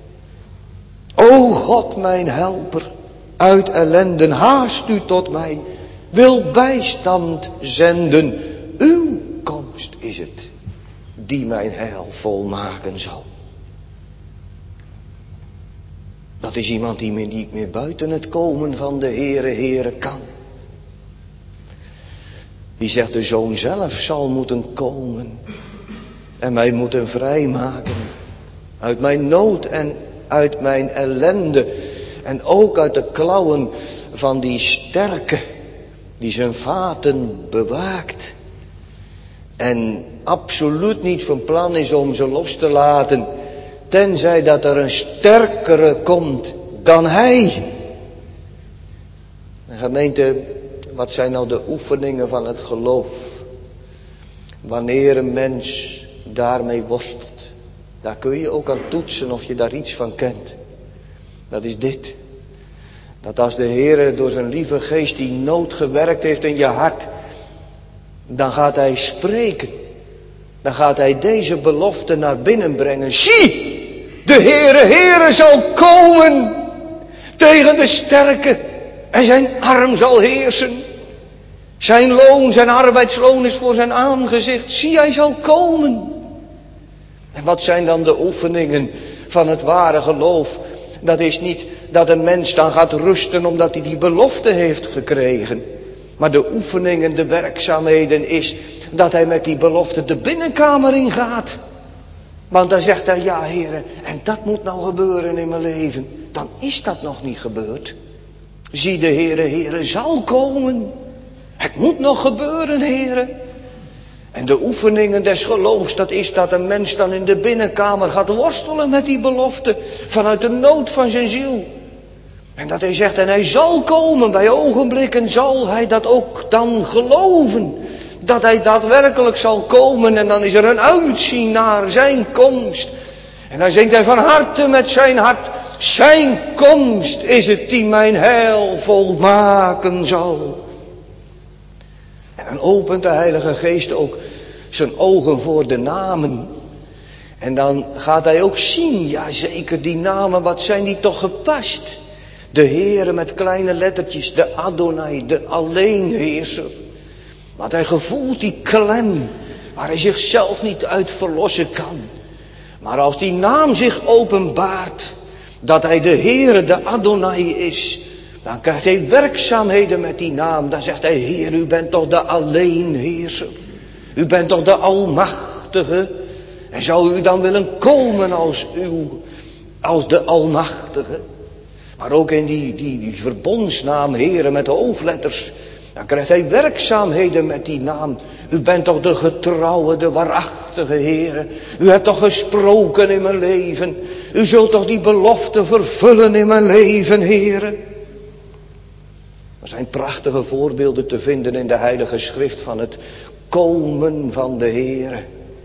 O God, mijn helper. Uit ellenden, haast u tot mij. Wil bijstand zenden. Uw komst is het. Die mijn heil volmaken zal. Dat is iemand die me niet meer buiten het komen van de Heere, Heere kan. Die zegt, de Zoon zelf zal moeten komen. En mij moeten vrijmaken. Uit mijn nood en uit mijn ellende. En ook uit de klauwen van die sterke. Die zijn vaten bewaakt. En absoluut niet van plan is om ze los te laten. Tenzij dat er een sterkere komt dan hij. En gemeente, wat zijn nou de oefeningen van het geloof? Wanneer een mens daarmee worstelt. Daar kun je ook aan toetsen of je daar iets van kent. Dat is dit. Dat als de Heer door zijn lieve geest die nood gewerkt heeft in je hart. Dan gaat hij spreken. Dan gaat hij deze belofte naar binnen brengen. Zie! De Heere, Heere zal komen. Tegen de sterke. En zijn arm zal heersen. Zijn loon, zijn arbeidsloon is voor zijn aangezicht. Zie, hij zal komen. En wat zijn dan de oefeningen van het ware geloof? Dat is niet dat een mens dan gaat rusten omdat hij die belofte heeft gekregen. Maar de oefeningen, de werkzaamheden is dat hij met die belofte de binnenkamer ingaat. Want dan zegt hij, ja Heere, en dat moet nou gebeuren in mijn leven. Dan is dat nog niet gebeurd. Zie, de Heere, Heere zal komen. Het moet nog gebeuren, Heere. En de oefeningen des geloofs, dat is dat een mens dan in de binnenkamer gaat worstelen met die belofte. Vanuit de nood van zijn ziel. En dat hij zegt, en hij zal komen, bij ogenblikken zal hij dat ook dan geloven. Dat hij daadwerkelijk zal komen en dan is er een uitzien naar zijn komst. En dan zingt hij van harte met zijn hart, zijn komst is het die mijn heil volmaken zal. En dan opent de Heilige Geest ook zijn ogen voor de namen. En dan gaat hij ook zien, ja zeker die namen, wat zijn die toch gepast. De Heere met kleine lettertjes, de Adonai, de alleenheerser. Want hij gevoelt die klem, waar hij zichzelf niet uit verlossen kan. Maar als die naam zich openbaart, dat hij de Heere, de Adonai is, dan krijgt hij werkzaamheden met die naam. Dan zegt hij, Heer, u bent toch de alleenheerser. U bent toch de Almachtige. En zou u dan willen komen als uw, als de Almachtige. Maar ook in die, die, die verbondsnaam, Heere, met de hoofdletters. Dan krijgt hij werkzaamheden met die naam. U bent toch de getrouwe, de waarachtige Heere. U hebt toch gesproken in mijn leven. U zult toch die belofte vervullen in mijn leven, Heere. Er zijn prachtige voorbeelden te vinden in de Heilige Schrift van het komen van de Heere.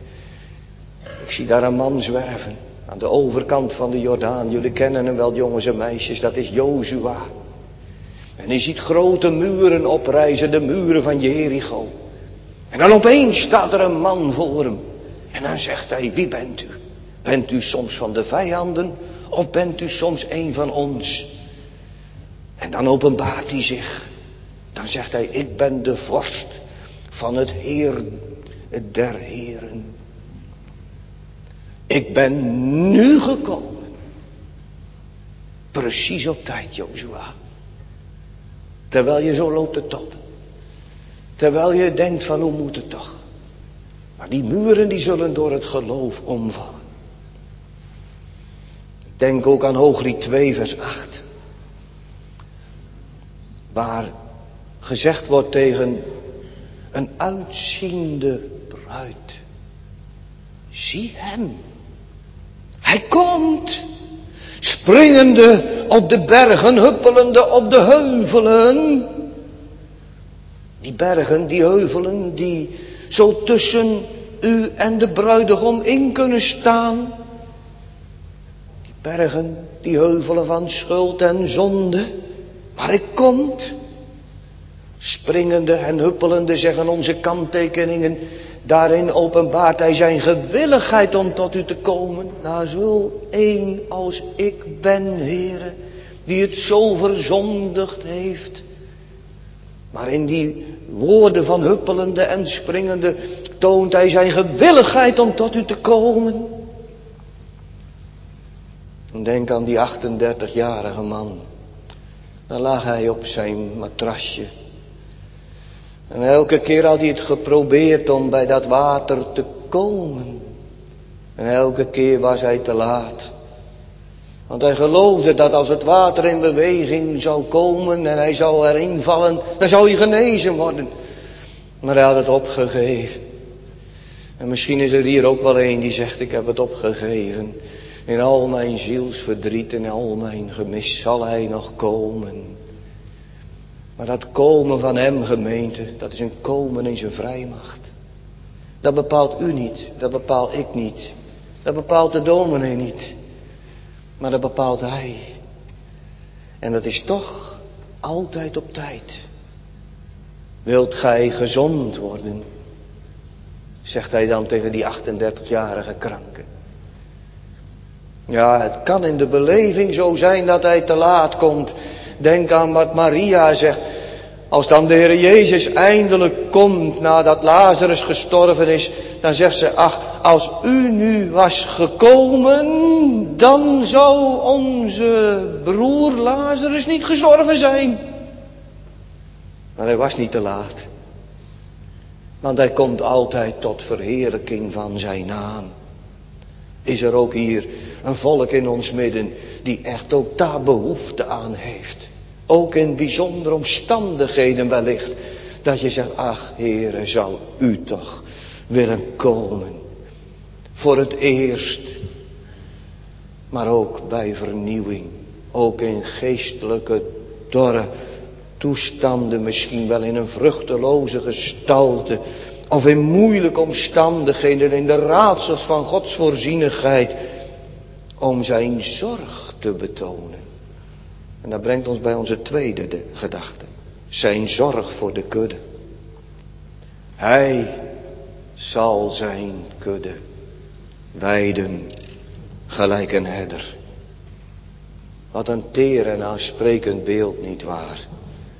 Ik zie daar een man zwerven aan de overkant van de Jordaan. Jullie kennen hem wel, jongens en meisjes, dat is Jozua. En hij ziet grote muren oprijzen, de muren van Jericho. En dan opeens staat er een man voor hem. En dan zegt hij, wie bent u? Bent u soms van de vijanden of bent u soms een van ons? En dan openbaart hij zich. Dan zegt hij, ik ben de vorst van het Heer der Heren. Ik ben nu gekomen. Precies op tijd, Jozua. Terwijl je zo loopt te toppen. Terwijl je denkt van hoe moet het toch. Maar die muren die zullen door het geloof omvallen. Denk ook aan Hooglied twee vers acht. Waar gezegd wordt tegen een uitziende bruid. Zie hem. Hij komt. Springende op de bergen, huppelende op de heuvelen. Die bergen, die heuvelen, die zo tussen u en de bruidegom in kunnen staan. Die bergen, die heuvelen van schuld en zonde, waar hij komt. Springende en huppelende, zeggen onze kanttekeningen. Daarin openbaart hij zijn gewilligheid om tot u te komen. Naar zo een als ik ben, Heere, die het zo verzondigd heeft. Maar in die woorden van huppelende en springende toont hij zijn gewilligheid om tot u te komen. En denk aan die achtendertigjarige man. Dan lag hij op zijn matrasje. En elke keer had hij het geprobeerd om bij dat water te komen. En elke keer was hij te laat. Want hij geloofde dat als het water in beweging zou komen en hij zou erin vallen, dan zou hij genezen worden. Maar hij had het opgegeven. En misschien is er hier ook wel een die zegt, ik heb het opgegeven. In al mijn zielsverdriet en al mijn gemis zal hij nog komen. Maar dat komen van hem, gemeente, dat is een komen in zijn vrijmacht. Dat bepaalt u niet, dat bepaal ik niet. Dat bepaalt de dominee niet. Maar dat bepaalt hij. En dat is toch altijd op tijd. Wilt gij gezond worden? Zegt hij dan tegen die achtendertigjarige kranke. Ja, het kan in de beleving zo zijn dat hij te laat komt. Denk aan wat Maria zegt. Als dan de Heer Jezus eindelijk komt nadat Lazarus gestorven is, dan zegt ze, ach, als u nu was gekomen, dan zou onze broer Lazarus niet gestorven zijn. Maar hij was niet te laat. Want hij komt altijd tot verheerlijking van zijn naam. Is er ook hier een volk in ons midden die echt ook daar behoefte aan heeft. Ook in bijzondere omstandigheden wellicht. Dat je zegt, ach Heere, zou u toch willen komen. Voor het eerst. Maar ook bij vernieuwing. Ook in geestelijke dorre toestanden. Misschien wel in een vruchteloze gestalte. Of in moeilijke omstandigheden. In de raadsels van Gods voorzienigheid. Om zijn zorg te betonen. En dat brengt ons bij onze tweede de gedachte. Zijn zorg voor de kudde. Hij zal zijn kudde weiden gelijk een herder. Wat een teer en aansprekend beeld, nietwaar?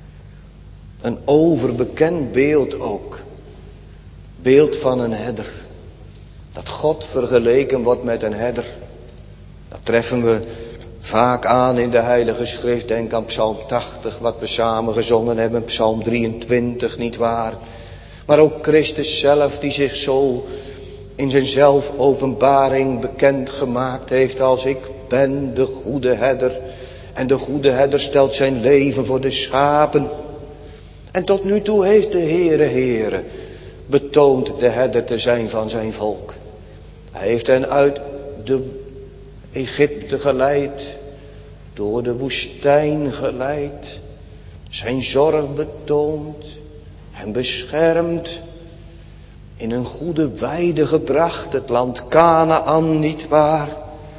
Een overbekend beeld ook. Beeld van een herder. Dat God vergeleken wordt met een herder. Dat treffen we vaak aan in de Heilige Schrift. Denk aan Psalm tachtig, wat we samen gezongen hebben. Psalm drieëntwintig, nietwaar? Maar ook Christus zelf, die zich zo in zijn zelfopenbaring bekend gemaakt heeft als ik ben de goede herder. En de goede herder stelt zijn leven voor de schapen. En tot nu toe heeft de Heere, Heere, betoond de herder te zijn van zijn volk. Hij heeft hen uit de Egypte geleid, door de woestijn geleid, zijn zorg betoond en beschermd, in een goede weide gebracht, het land Kanaan, nietwaar?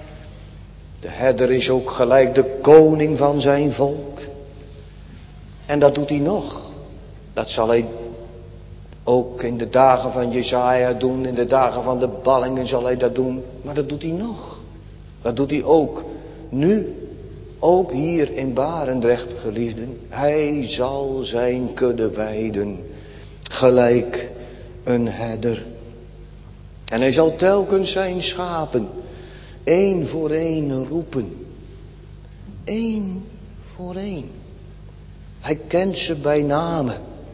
De herder is ook gelijk de koning van zijn volk. En dat doet hij nog. Dat zal hij ook in de dagen van Jesaja doen, in de dagen van de ballingen zal hij dat doen. Maar dat doet hij nog. Dat doet hij ook nu, ook hier in Barendrecht, geliefden. Hij zal zijn kudde weiden, gelijk een herder. En hij zal telkens zijn schapen, één voor één roepen. Één voor één. Hij kent ze bij namen.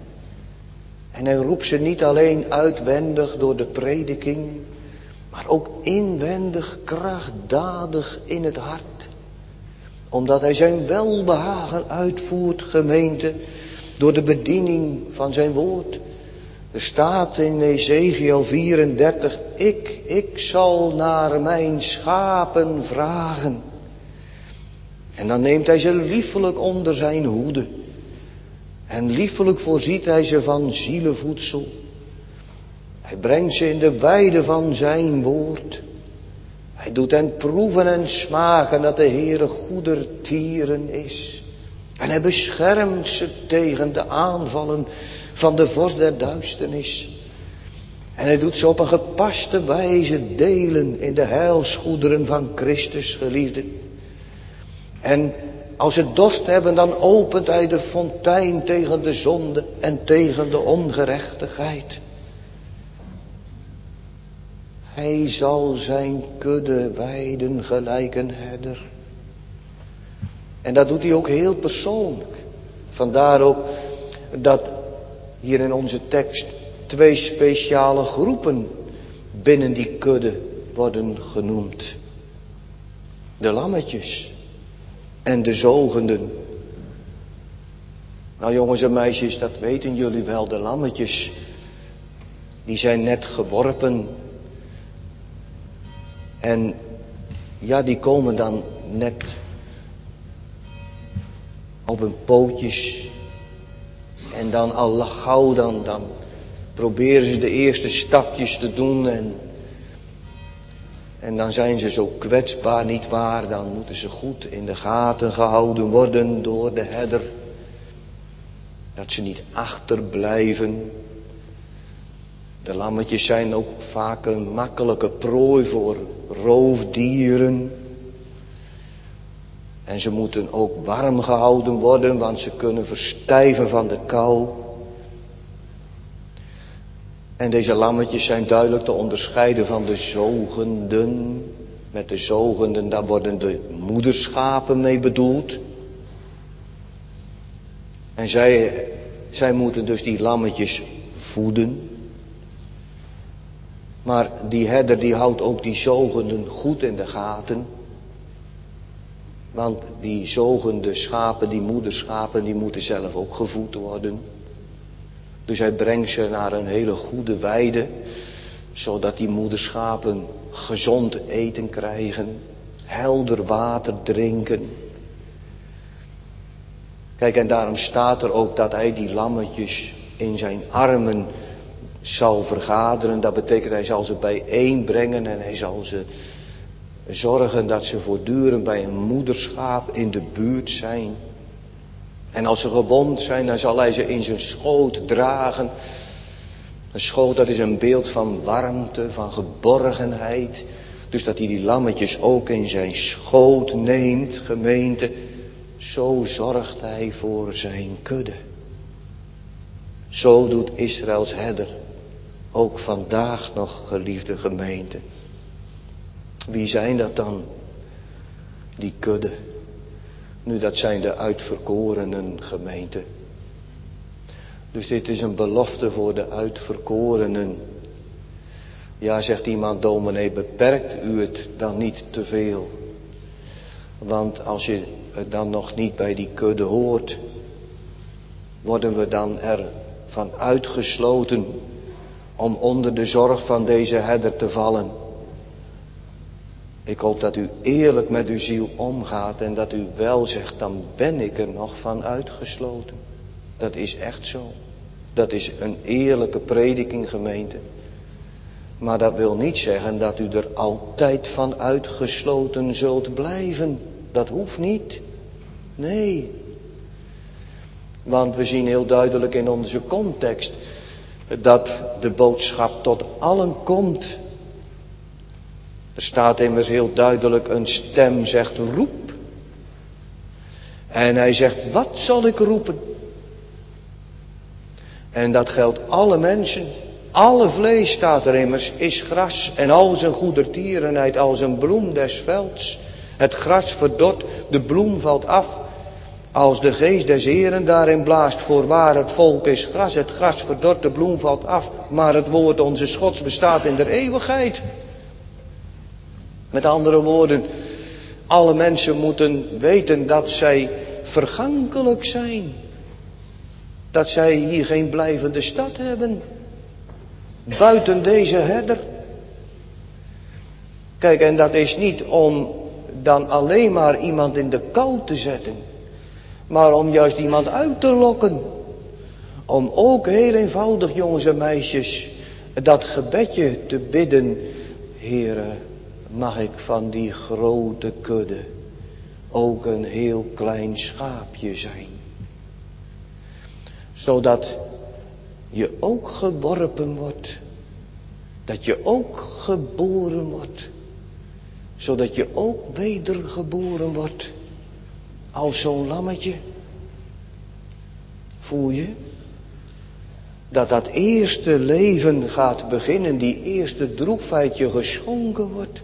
En hij roept ze niet alleen uitwendig door de prediking, maar ook inwendig, krachtdadig in het hart. Omdat hij zijn welbehagen uitvoert, gemeente, door de bediening van zijn woord. Er staat in Ezekiel vierendertig, ik, ik zal naar mijn schapen vragen. En dan neemt hij ze liefelijk onder zijn hoede. En liefelijk voorziet hij ze van zielevoedsel. Hij brengt ze in de weide van zijn woord. Hij doet hen proeven en smaken dat de Heere goedertieren is. En hij beschermt ze tegen de aanvallen van de vorst der duisternis. En hij doet ze op een gepaste wijze delen in de heilsgoederen van Christus, geliefden. En als ze dorst hebben, dan opent hij de fontein tegen de zonde en tegen de ongerechtigheid. Hij zal zijn kudde weiden gelijk een herder. En dat doet hij ook heel persoonlijk. Vandaar ook dat hier in onze tekst twee speciale groepen binnen die kudde worden genoemd. De lammetjes en de zogenden. Nou jongens en meisjes, dat weten jullie wel. De lammetjes, die zijn net geworpen. En ja, die komen dan net op hun pootjes. En dan al gauw dan, dan proberen ze de eerste stapjes te doen. En, en dan zijn ze zo kwetsbaar, niet waar. Dan moeten ze goed in de gaten gehouden worden door de herder. Dat ze niet achterblijven. De lammetjes zijn ook vaak een makkelijke prooi voor roofdieren. En ze moeten ook warm gehouden worden, want ze kunnen verstijven van de kou. En deze lammetjes zijn duidelijk te onderscheiden van de zogenden. Met de zogenden, daar worden de moederschapen mee bedoeld. En zij, zij moeten dus die lammetjes voeden. Maar die herder die houdt ook die zogenden goed in de gaten. Want die zogende schapen, die moederschapen, die moeten zelf ook gevoed worden. Dus hij brengt ze naar een hele goede weide. Zodat die moederschapen gezond eten krijgen. Helder water drinken. Kijk, en daarom staat er ook dat hij die lammetjes in zijn armen zal vergaderen. Dat betekent hij zal ze bijeenbrengen en hij zal ze zorgen dat ze voortdurend bij een moederschaap in de buurt zijn. En als ze gewond zijn, dan zal hij ze in zijn schoot dragen. Een schoot, dat is een beeld van warmte, van geborgenheid. Dus dat hij die lammetjes ook in zijn schoot neemt, gemeente. Zo zorgt hij voor zijn kudde. Zo doet Israëls herder. Ook vandaag nog, geliefde gemeente. Wie zijn dat dan? Die kudde. Nu, dat zijn de uitverkorenen, gemeente. Dus dit is een belofte voor de uitverkorenen. Ja, zegt iemand, dominee, beperkt u het dan niet te veel? Want als je het dan nog niet bij die kudde hoort, worden we dan ervan uitgesloten om onder de zorg van deze herder te vallen. Ik hoop dat u eerlijk met uw ziel omgaat en dat u wel zegt, dan ben ik er nog van uitgesloten. Dat is echt zo. Dat is een eerlijke prediking, gemeente. Maar dat wil niet zeggen dat u er altijd van uitgesloten zult blijven. Dat hoeft niet. Nee. Want we zien heel duidelijk in onze context dat de boodschap tot allen komt. Er staat immers heel duidelijk, een stem zegt roep. En hij zegt, wat zal ik roepen? En dat geldt alle mensen. Alle vlees staat er immers, is gras. En al zijn goedertierenheid, al zijn bloem des velds. Het gras verdort, de bloem valt af. Als de geest des Heren daarin blaast, voorwaar het volk is gras. Het gras verdort, de bloem valt af. Maar het woord onze Gods bestaat in der eeuwigheid. Met andere woorden, alle mensen moeten weten dat zij vergankelijk zijn. Dat zij hier geen blijvende stad hebben. Buiten deze herder. Kijk, en dat is niet om dan alleen maar iemand in de kou te zetten. Maar om juist iemand uit te lokken. Om ook heel eenvoudig, jongens en meisjes, dat gebedje te bidden. Heere, mag ik van die grote kudde ook een heel klein schaapje zijn. Zodat je ook geworpen wordt. Dat je ook geboren wordt. Zodat je ook wedergeboren wordt. Als zo'n lammetje. Voel je? Dat dat eerste leven gaat beginnen. Die eerste droefheid je geschonken wordt.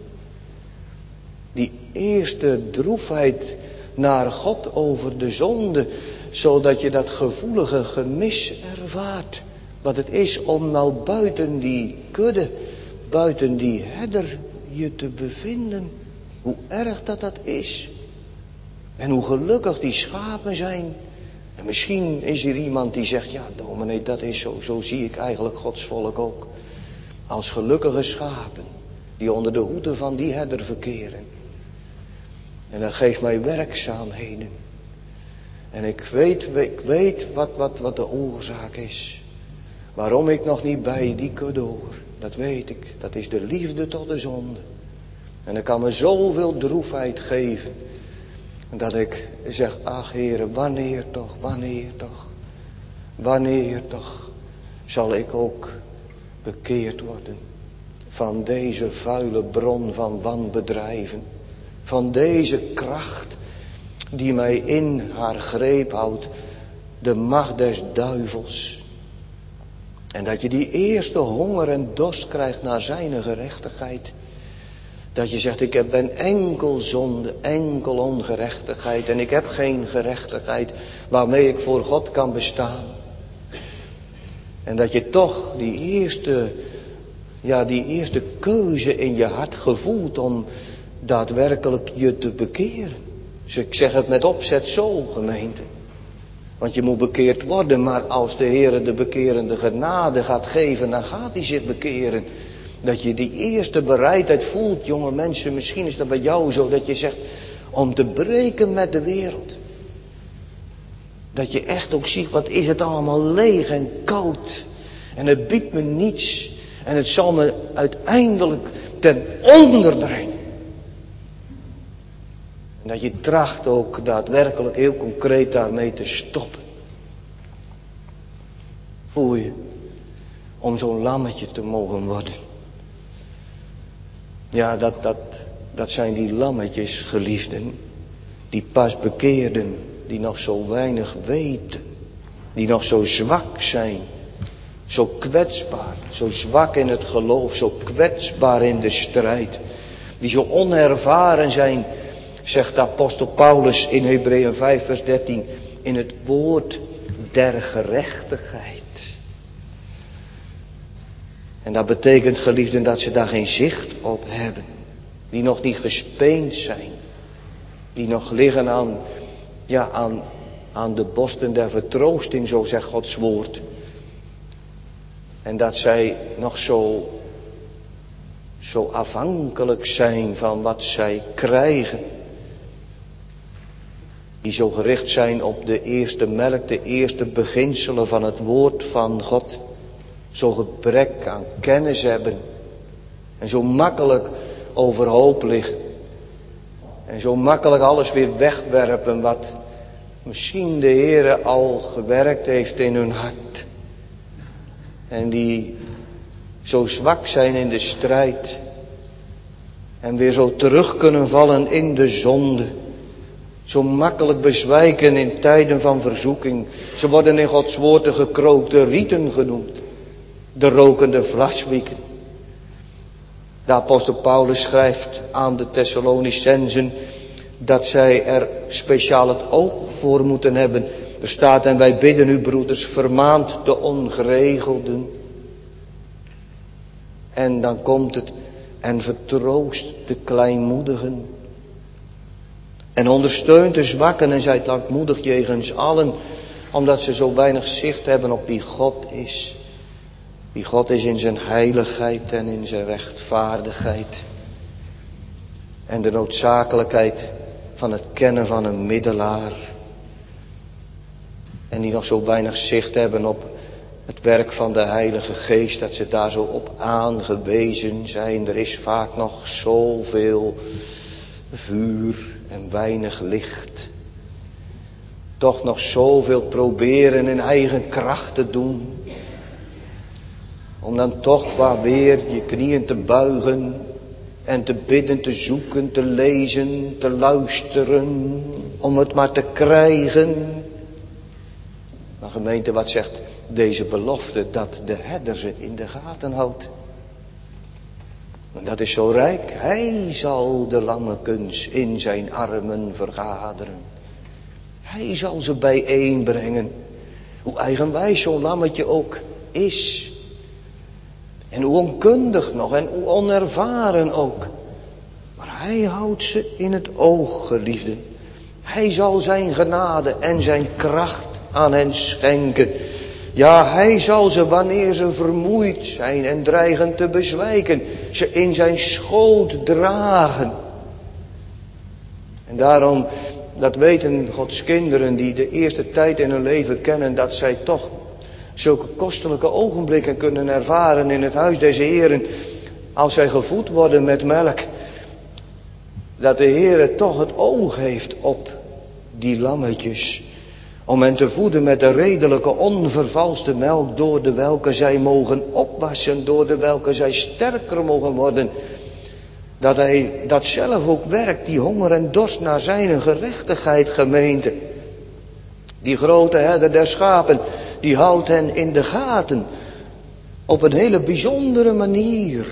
Die eerste droefheid naar God over de zonde. Zodat je dat gevoelige gemis ervaart. Wat het is om nou buiten die kudde, buiten die herder je te bevinden. Hoe erg dat dat is. En hoe gelukkig die schapen zijn. En misschien is hier iemand die zegt, ja dominee, dat is zo. Zo zie ik eigenlijk Gods volk ook. Als gelukkige schapen. Die onder de hoede van die herder verkeren. En dat geeft mij werkzaamheden. En ik weet, ik weet wat, wat, wat de oorzaak is. Waarom ik nog niet bij die kudde hoor. Dat weet ik. Dat is de liefde tot de zonde. En dat kan me zoveel droefheid geven. Dat ik zeg, ach Heere, wanneer toch, wanneer toch. Wanneer toch zal ik ook bekeerd worden. Van deze vuile bron van wanbedrijven. Van deze kracht die mij in haar greep houdt. De macht des duivels. En dat je die eerste honger en dorst krijgt naar zijn gerechtigheid. Dat je zegt, ik ben enkel zonde, enkel ongerechtigheid. En ik heb geen gerechtigheid waarmee ik voor God kan bestaan. En dat je toch die eerste, ja die eerste keuze in je hart gevoelt om daadwerkelijk je te bekeren. Dus ik zeg het met opzet zo, gemeente. Want je moet bekeerd worden, maar als de Heer de bekerende genade gaat geven, dan gaat hij zich bekeren. Dat je die eerste bereidheid voelt, jonge mensen, misschien is dat bij jou zo, dat je zegt, om te breken met de wereld. Dat je echt ook ziet, wat is het allemaal leeg en koud. En het biedt me niets. En het zal me uiteindelijk ten onder brengen. En dat je tracht ook daadwerkelijk heel concreet daarmee te stoppen. Voel je? Om zo'n lammetje te mogen worden. Ja, dat, dat, dat zijn die lammetjes, geliefden. Die pas bekeerden. Die nog zo weinig weten. Die nog zo zwak zijn. Zo kwetsbaar. Zo zwak in het geloof. Zo kwetsbaar in de strijd. Die zo onervaren zijn. Zegt de apostel Paulus in Hebreeën vijf vers dertien. In het woord der gerechtigheid. En dat betekent, geliefden, dat ze daar geen zicht op hebben. Die nog niet gespeend zijn. Die nog liggen aan, ja, aan, aan de borsten der vertroosting, zo zegt Gods woord. En dat zij nog zo, zo afhankelijk zijn van wat zij krijgen. Die zo gericht zijn op de eerste melk, de eerste beginselen van het woord van God. Zo gebrek aan kennis hebben. En zo makkelijk overhoop liggen. En zo makkelijk alles weer wegwerpen wat misschien de Heere al gewerkt heeft in hun hart. En die zo zwak zijn in de strijd. En weer zo terug kunnen vallen in de zonde. Zo makkelijk bezwijken in tijden van verzoeking. Ze worden in Gods woord de gekrookte rieten genoemd. De rokende vlaswieken. De apostel Paulus schrijft aan de Thessalonicenzen dat zij er speciaal het oog voor moeten hebben. Er staat, en wij bidden u broeders, vermaant de ongeregelden. En dan komt het, en vertroost de kleinmoedigen. En ondersteunt de zwakken en zijt langmoedig jegens allen, omdat ze zo weinig zicht hebben op wie God is. Wie God is in zijn heiligheid en in zijn rechtvaardigheid. En de noodzakelijkheid van het kennen van een middelaar. En die nog zo weinig zicht hebben op het werk van de Heilige Geest, dat ze daar zo op aangewezen zijn. Er is vaak nog zoveel vuur en weinig licht. Toch nog zoveel proberen in eigen kracht te doen. Om dan toch maar weer je knieën te buigen en te bidden, te zoeken, te lezen, te luisteren. Om het maar te krijgen. Maar gemeente, wat zegt deze belofte? Dat de herder ze in de gaten houdt. En dat is zo rijk. Hij zal de lammekens in zijn armen vergaderen. Hij zal ze bijeenbrengen. Hoe eigenwijs zo'n lammetje ook is. En hoe onkundig nog en hoe onervaren ook. Maar hij houdt ze in het oog, geliefden. Hij zal zijn genade en zijn kracht aan hen schenken. Ja, hij zal ze, wanneer ze vermoeid zijn en dreigen te bezwijken, ze in zijn schoot dragen. En daarom, dat weten Gods kinderen die de eerste tijd in hun leven kennen, dat zij toch zulke kostelijke ogenblikken kunnen ervaren in het huis des Heeren, als zij gevoed worden met melk, dat de Heer toch het oog heeft op die lammetjes, om hen te voeden met de redelijke onvervalste melk, door de welke zij mogen opwassen, door de welke zij sterker mogen worden. Dat hij dat zelf ook werkt, die honger en dorst naar zijn gerechtigheid, gemeente. Die grote herder der schapen, die houdt hen in de gaten. Op een hele bijzondere manier.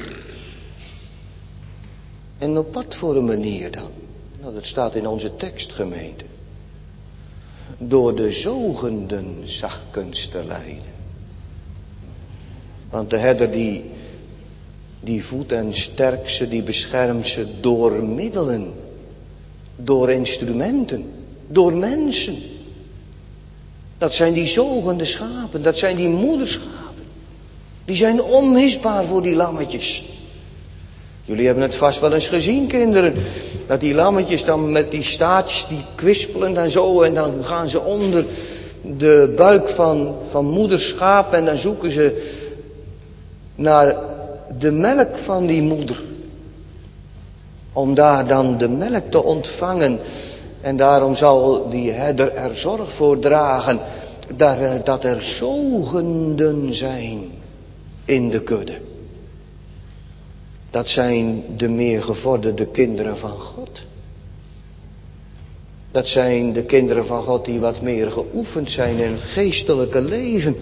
En op wat voor een manier dan? Nou, dat staat in onze tekst, gemeente. Door de zogenden zachtkens te leiden. Want de herder die, die voedt en sterkt ze, die beschermt ze door middelen. Door instrumenten. Door mensen. Dat zijn die zogende schapen, dat zijn die moederschapen. Die zijn onmisbaar voor die lammetjes. Jullie hebben het vast wel eens gezien, kinderen. Dat die lammetjes dan met die staartjes, die kwispelen en zo. En dan gaan ze onder de buik van, van moederschaap. En dan zoeken ze naar de melk van die moeder. Om daar dan de melk te ontvangen. En daarom zal die herder er zorg voor dragen. Dat, dat er zogenden zijn in de kudde. Dat zijn de meer gevorderde kinderen van God. Dat zijn de kinderen van God die wat meer geoefend zijn in het geestelijke leven.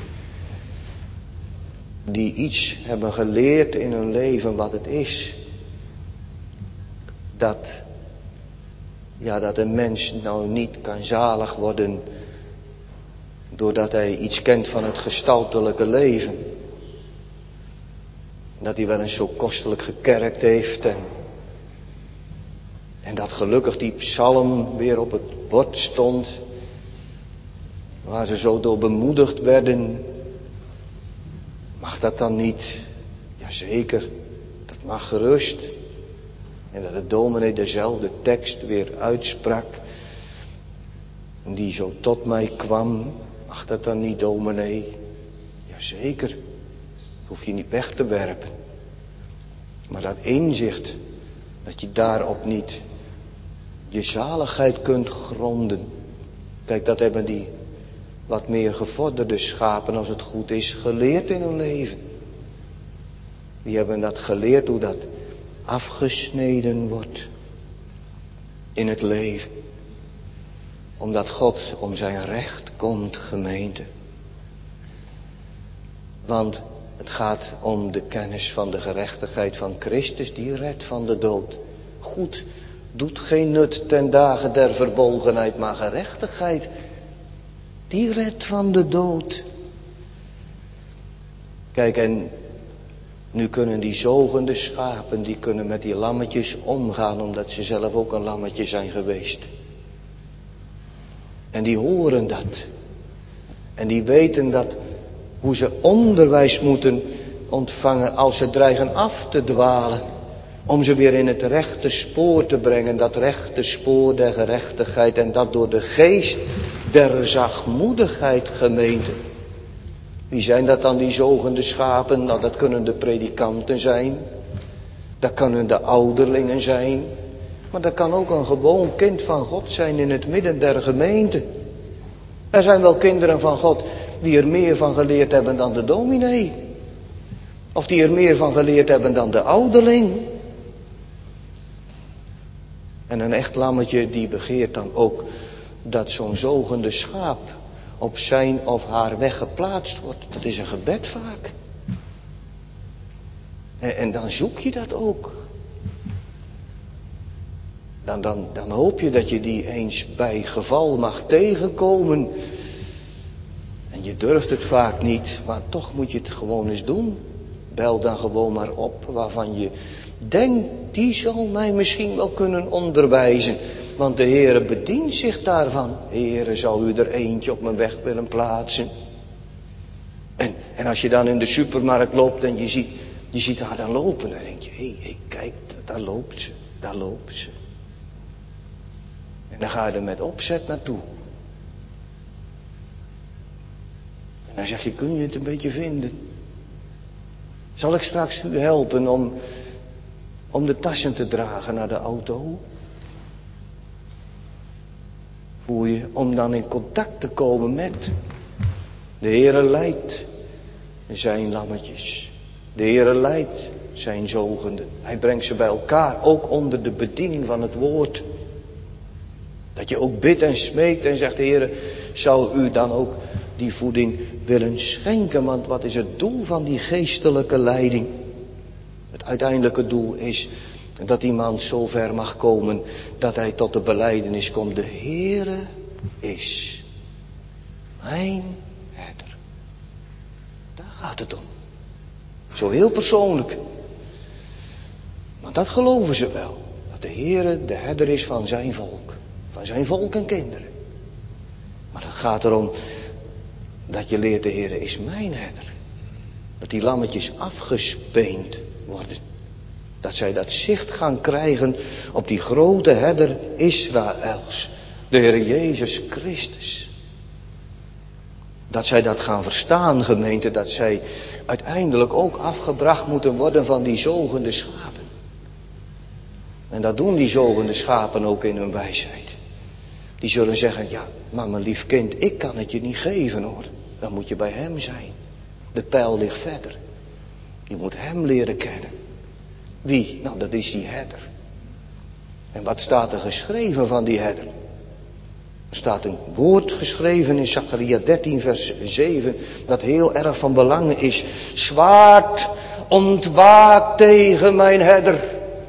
Die iets hebben geleerd in hun leven wat het is. Dat, ja, dat een mens nou niet kan zalig worden doordat hij iets kent van het gestaltelijke leven. Dat hij wel eens zo kostelijk gekerkt heeft. En, en dat gelukkig die psalm weer op het bord stond. Waar ze zo door bemoedigd werden. Mag dat dan niet? Jazeker, dat mag gerust. En dat de dominee dezelfde tekst weer uitsprak. Die zo tot mij kwam. Mag dat dan niet, dominee? Jazeker. Dat hoef je niet weg te werpen. Maar dat inzicht, dat je daarop niet je zaligheid kunt gronden. Kijk, dat hebben die wat meer gevorderde schapen, als het goed is, geleerd in hun leven. Die hebben dat geleerd hoe dat afgesneden wordt in het leven. Omdat God om zijn recht komt, gemeente. Want het gaat om de kennis van de gerechtigheid van Christus, die redt van de dood. Goed doet geen nut ten dagen der verbolgenheid, maar gerechtigheid, die redt van de dood. Kijk, en nu kunnen die zogende schapen, die kunnen met die lammetjes omgaan, omdat ze zelf ook een lammetje zijn geweest. En die horen dat. En die weten dat, hoe ze onderwijs moeten ontvangen als ze dreigen af te dwalen. Om ze weer in het rechte spoor te brengen, dat rechte spoor der gerechtigheid. En dat door de geest der zachtmoedigheid, gemeente. Wie zijn dat dan, die zogende schapen? Nou, dat kunnen de predikanten zijn. Dat kunnen de ouderlingen zijn. Maar dat kan ook een gewoon kind van God zijn in het midden der gemeente. Er zijn wel kinderen van God die er meer van geleerd hebben dan de dominee. Of die er meer van geleerd hebben dan de ouderling. En een echt lammetje die begeert dan ook dat zo'n zogende schaap op zijn of haar weg geplaatst wordt. Dat is een gebed vaak. En, en dan zoek je dat ook. Dan, dan, dan hoop je dat je die eens bij geval mag tegenkomen. En je durft het vaak niet, maar toch moet je het gewoon eens doen. Bel dan gewoon maar op waarvan je denkt, die zal mij misschien wel kunnen onderwijzen. Want de Heere bedient zich daarvan. Heere, zou u er eentje op mijn weg willen plaatsen? En, en als je dan in de supermarkt loopt en je ziet, je ziet haar dan lopen, dan denk je, hé, hey, hey, kijk, daar loopt ze, daar loopt ze. En dan ga je er met opzet naartoe. En dan zeg je, kun je het een beetje vinden? Zal ik straks u helpen om, om de tassen te dragen naar de auto? Voel je, om dan in contact te komen met. De Heere leidt zijn lammetjes. De Heere leidt zijn zogenden. Hij brengt ze bij elkaar, ook onder de bediening van het woord. Dat je ook bidt en smeekt en zegt, Heere, zou u dan ook die voeding willen schenken? Want wat is het doel van die geestelijke leiding? Het uiteindelijke doel is dat iemand zo ver mag komen dat hij tot de belijdenis komt. De Heere is mijn herder. Daar gaat het om. Zo heel persoonlijk. Maar dat geloven ze wel. Dat de Heere de herder is van zijn volk. Van zijn volk en kinderen. Maar het gaat erom dat je leert, de Heere is mijn herder. Dat die lammetjes afgespeend worden. Dat zij dat zicht gaan krijgen op die grote herder Israëls. De Heer Jezus Christus. Dat zij dat gaan verstaan, gemeente. Dat zij uiteindelijk ook afgebracht moeten worden van die zogende schapen. En dat doen die zogende schapen ook in hun wijsheid. Die zullen zeggen, ja, maar mijn lief kind, ik kan het je niet geven hoor. Dan moet je bij hem zijn. De pijl ligt verder. Je moet hem leren kennen. Wie? Nou, dat is die herder. En wat staat er geschreven van die herder? Er staat een woord geschreven in Zacharia dertien vers zeven, dat heel erg van belang is. Zwaard ontwaakt tegen mijn herder.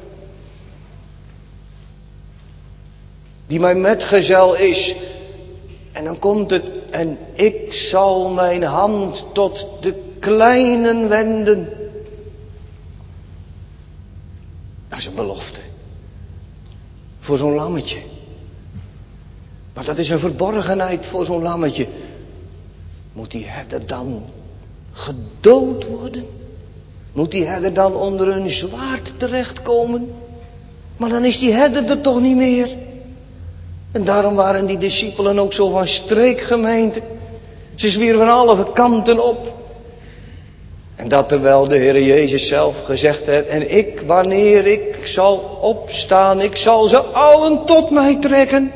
Die mijn metgezel is. En dan komt het, en ik zal mijn hand tot de kleinen wenden. Dat is een belofte. Voor zo'n lammetje. Maar dat is een verborgenheid voor zo'n lammetje. Moet die herder dan gedood worden? Moet die herder dan onder een zwaard terechtkomen? Maar dan is die herder er toch niet meer. En daarom waren die discipelen ook zo van streek, gemeente. Ze zwierven van alle kanten op. En dat terwijl de Heer Jezus zelf gezegd heeft, en ik, wanneer ik zal opstaan, ik zal ze allen tot mij trekken.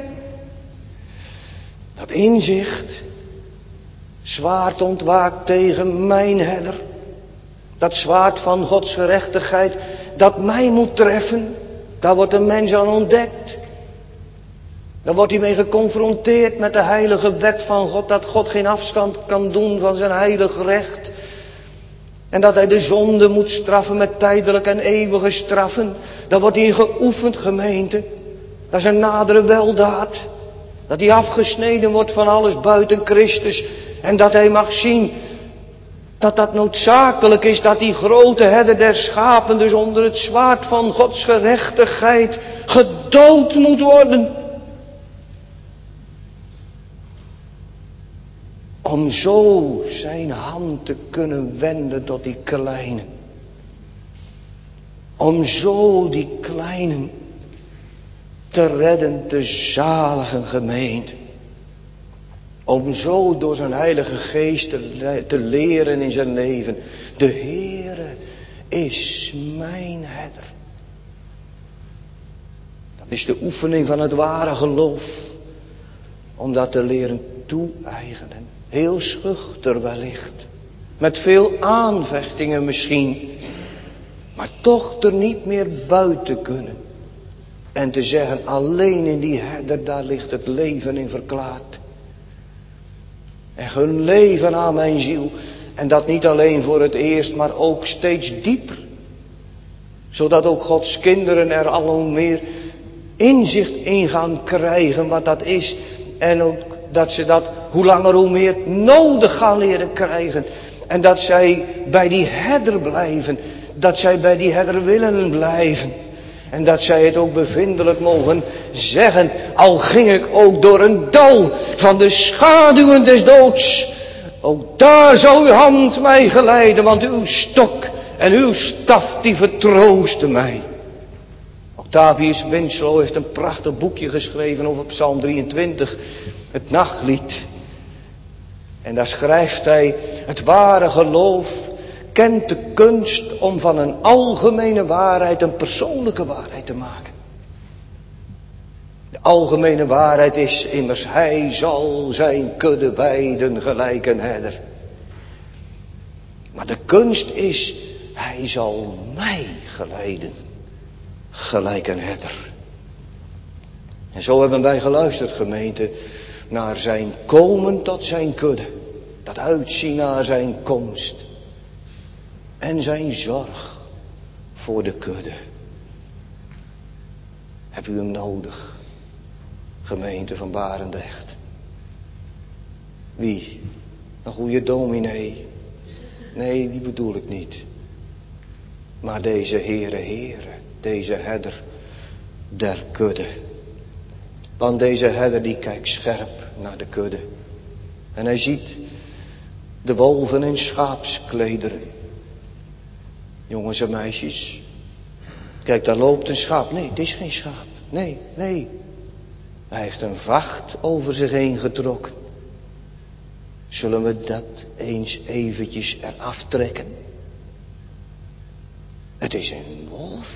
Dat inzicht, zwaard ontwaakt tegen mijn herder. Dat zwaard van Gods gerechtigheid, dat mij moet treffen. Daar wordt een mens aan ontdekt. Dan wordt hij mee geconfronteerd met de heilige wet van God, dat God geen afstand kan doen van zijn heilig recht. En dat hij de zonde moet straffen met tijdelijke en eeuwige straffen. Dan wordt hij geoefend, gemeente. Dat is een nadere weldaad. Dat hij afgesneden wordt van alles buiten Christus. En dat hij mag zien dat dat noodzakelijk is, dat die grote herder der schapen dus onder het zwaard van Gods gerechtigheid gedood moet worden. Om zo zijn hand te kunnen wenden tot die kleine. Om zo die kleinen te redden, te zaligen gemeente. Om zo door zijn Heilige Geest te, le- te leren in zijn leven. De Heere is mijn herder. Dat is de oefening van het ware geloof. Om dat te leren toe-eigenen. Heel schuchter wellicht. Met veel aanvechtingen misschien. Maar toch er niet meer buiten kunnen. En te zeggen, alleen in die herder, daar ligt het leven in verklaard. En gun leven aan mijn ziel. En dat niet alleen voor het eerst, maar ook steeds dieper. Zodat ook Gods kinderen er al hoe meer inzicht in gaan krijgen wat dat is. En ook dat ze dat hoe langer hoe meer nodig gaan leren krijgen. En dat zij bij die herder blijven. Dat zij bij die herder willen blijven. En dat zij het ook bevindelijk mogen zeggen. Al ging ik ook door een dal van de schaduwen des doods. Ook daar zal uw hand mij geleiden. Want uw stok en uw staf die vertroosten mij. Octavius Winslow heeft een prachtig boekje geschreven over Psalm drieëntwintig. Het nachtlied. En daar schrijft hij. Het ware geloof kent de kunst om van een algemene waarheid een persoonlijke waarheid te maken. De algemene waarheid is immers, hij zal zijn kudde weiden gelijk een herder. Maar de kunst is, hij zal mij geleiden gelijk een herder. En zo hebben wij geluisterd, gemeente, naar zijn komen tot zijn kudde. Dat uitzien naar zijn komst. En zijn zorg voor de kudde. Heb u hem nodig, gemeente van Barendrecht? Wie? Een goede dominee? Nee, die bedoel ik niet. Maar deze Heere Heere, deze herder der kudde. Want deze herder die kijkt scherp naar de kudde. En hij ziet de wolven in schaapsklederen. Jongens en meisjes. Kijk, daar loopt een schaap. Nee, het is geen schaap. Nee, nee. Hij heeft een vacht over zich heen getrokken. Zullen we dat eens eventjes eraf trekken? Het is een wolf.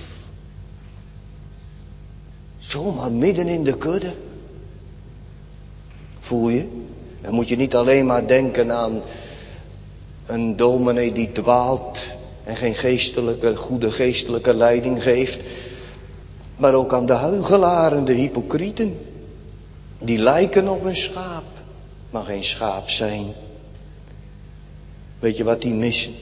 Zomaar midden in de kudde. Voel je? Dan moet je niet alleen maar denken aan een dominee die dwaalt en geen geestelijke, goede geestelijke leiding geeft. Maar ook aan de huichelaren, de hypocrieten. Die lijken op een schaap, maar geen schaap zijn. Weet je wat die missen?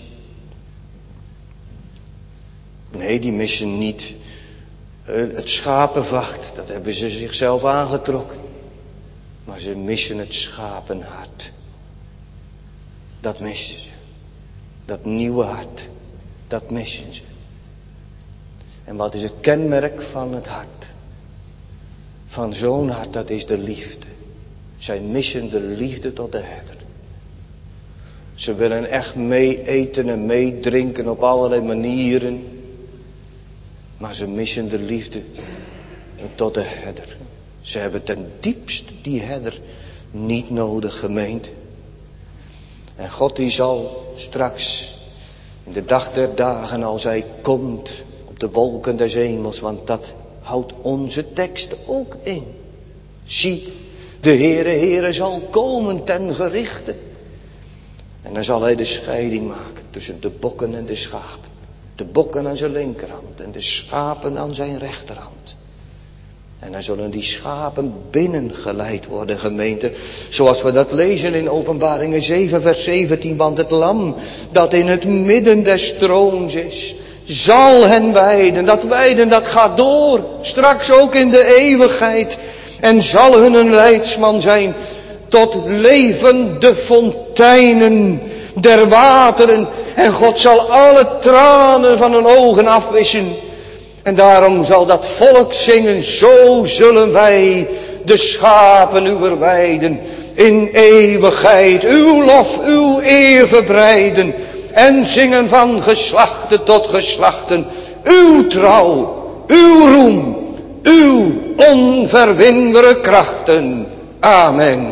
Nee, die missen niet het schapenvacht. Dat hebben ze zichzelf aangetrokken. Maar ze missen het schapenhart. Dat missen ze. Dat nieuwe hart. Dat missen ze. En wat is het kenmerk van het hart? Van zo'n hart, dat is de liefde. Zij missen de liefde tot de herder. Ze willen echt mee eten en meedrinken op allerlei manieren. Maar ze missen de liefde tot de herder. Ze hebben ten diepste die herder niet nodig, gemeente. En God die zal straks in de dag der dagen, als hij komt op de wolken des hemels, want dat houdt onze tekst ook in. Zie, de Heere Heere zal komen ten gerichte. En dan zal hij de scheiding maken tussen de bokken en de schapen. De bokken aan zijn linkerhand en de schapen aan zijn rechterhand. En dan zullen die schapen binnengeleid worden, gemeente. Zoals we dat lezen in Openbaringen zeven vers zeventien. Want het lam dat in het midden des troons is, zal hen weiden. Dat weiden dat gaat door. Straks ook in de eeuwigheid. En zal hun een leidsman zijn tot levende fonteinen der wateren. En God zal alle tranen van hun ogen afwissen. En daarom zal dat volk zingen, zo zullen wij de schapen uwer weiden. In eeuwigheid uw lof, uw eer verbreiden. En zingen van geslachten tot geslachten. uw trouw, uw roem, uw onverwinbare krachten. Amen.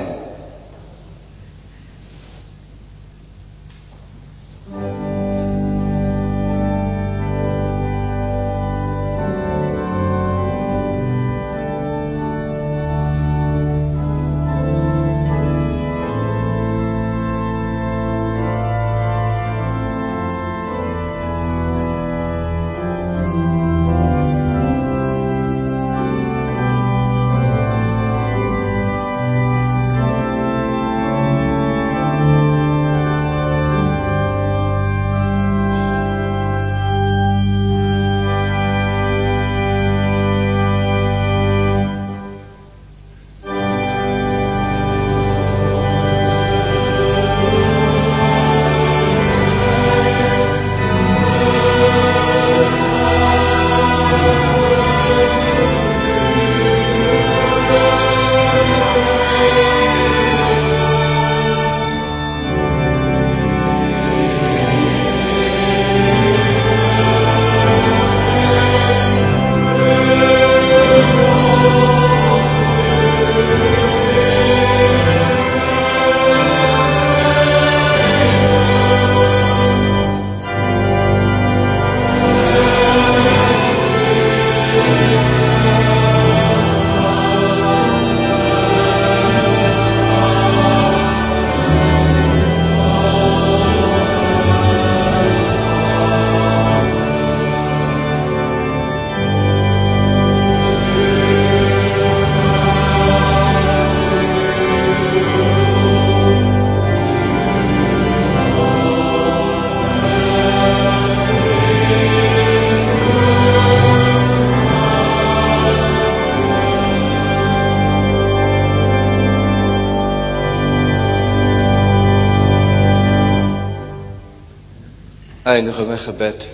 Eindigen met gebed.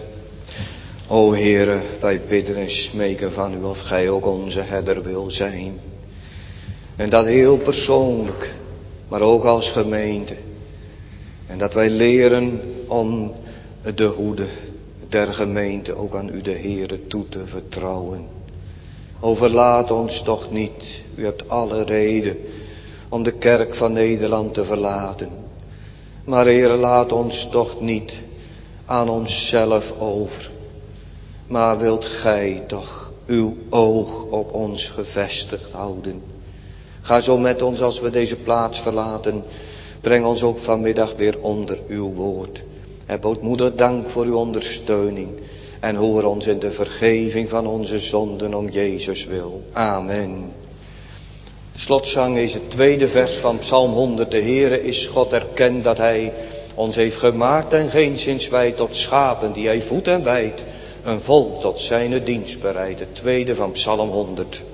O Heere, wij bidden en smeken van u of gij ook onze herder wil zijn. En dat heel persoonlijk, maar ook als gemeente. En dat wij leren om de hoede der gemeente ook aan u de Heere toe te vertrouwen. Overlaat ons toch niet, u hebt alle reden om de kerk van Nederland te verlaten. Maar Heere, laat ons toch niet aan onszelf over. Maar wilt gij toch uw oog op ons gevestigd houden. Ga zo met ons als we deze plaats verlaten. Breng ons ook vanmiddag weer onder uw woord. Heb ootmoedig dank voor uw ondersteuning. En hoor ons in de vergeving van onze zonden om Jezus wil. Amen. De slotzang is het tweede vers van Psalm honderd. De Heere is God, erkend dat hij ons heeft gemaakt en geenszins wij tot schapen die hij voedt en weidt. Een volk tot zijne dienst bereidt. Het tweede van Psalm honderd.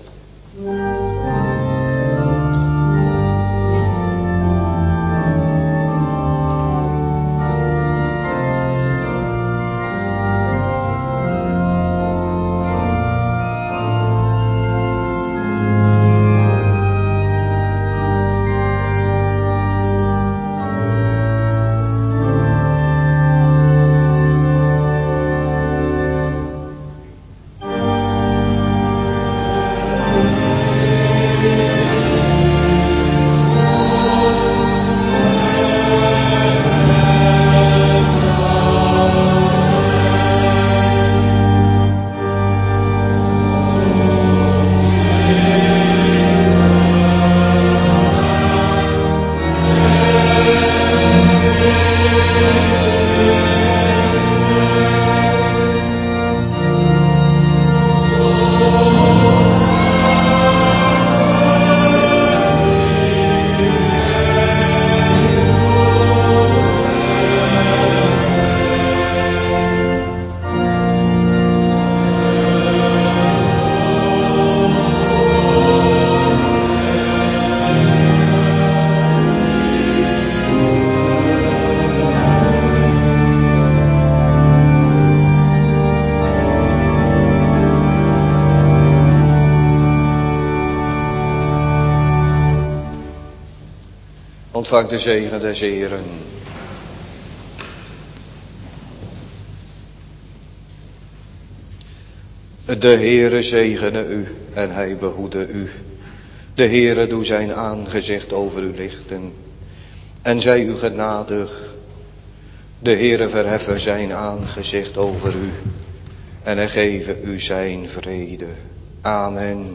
Ontvang de zegen des Heeren. De Heere zegene u en hij behoede u. De Heere doe zijn aangezicht over u lichten en zij u genadig. De Heere verheffen zijn aangezicht over u en hij geven u zijn vrede. Amen.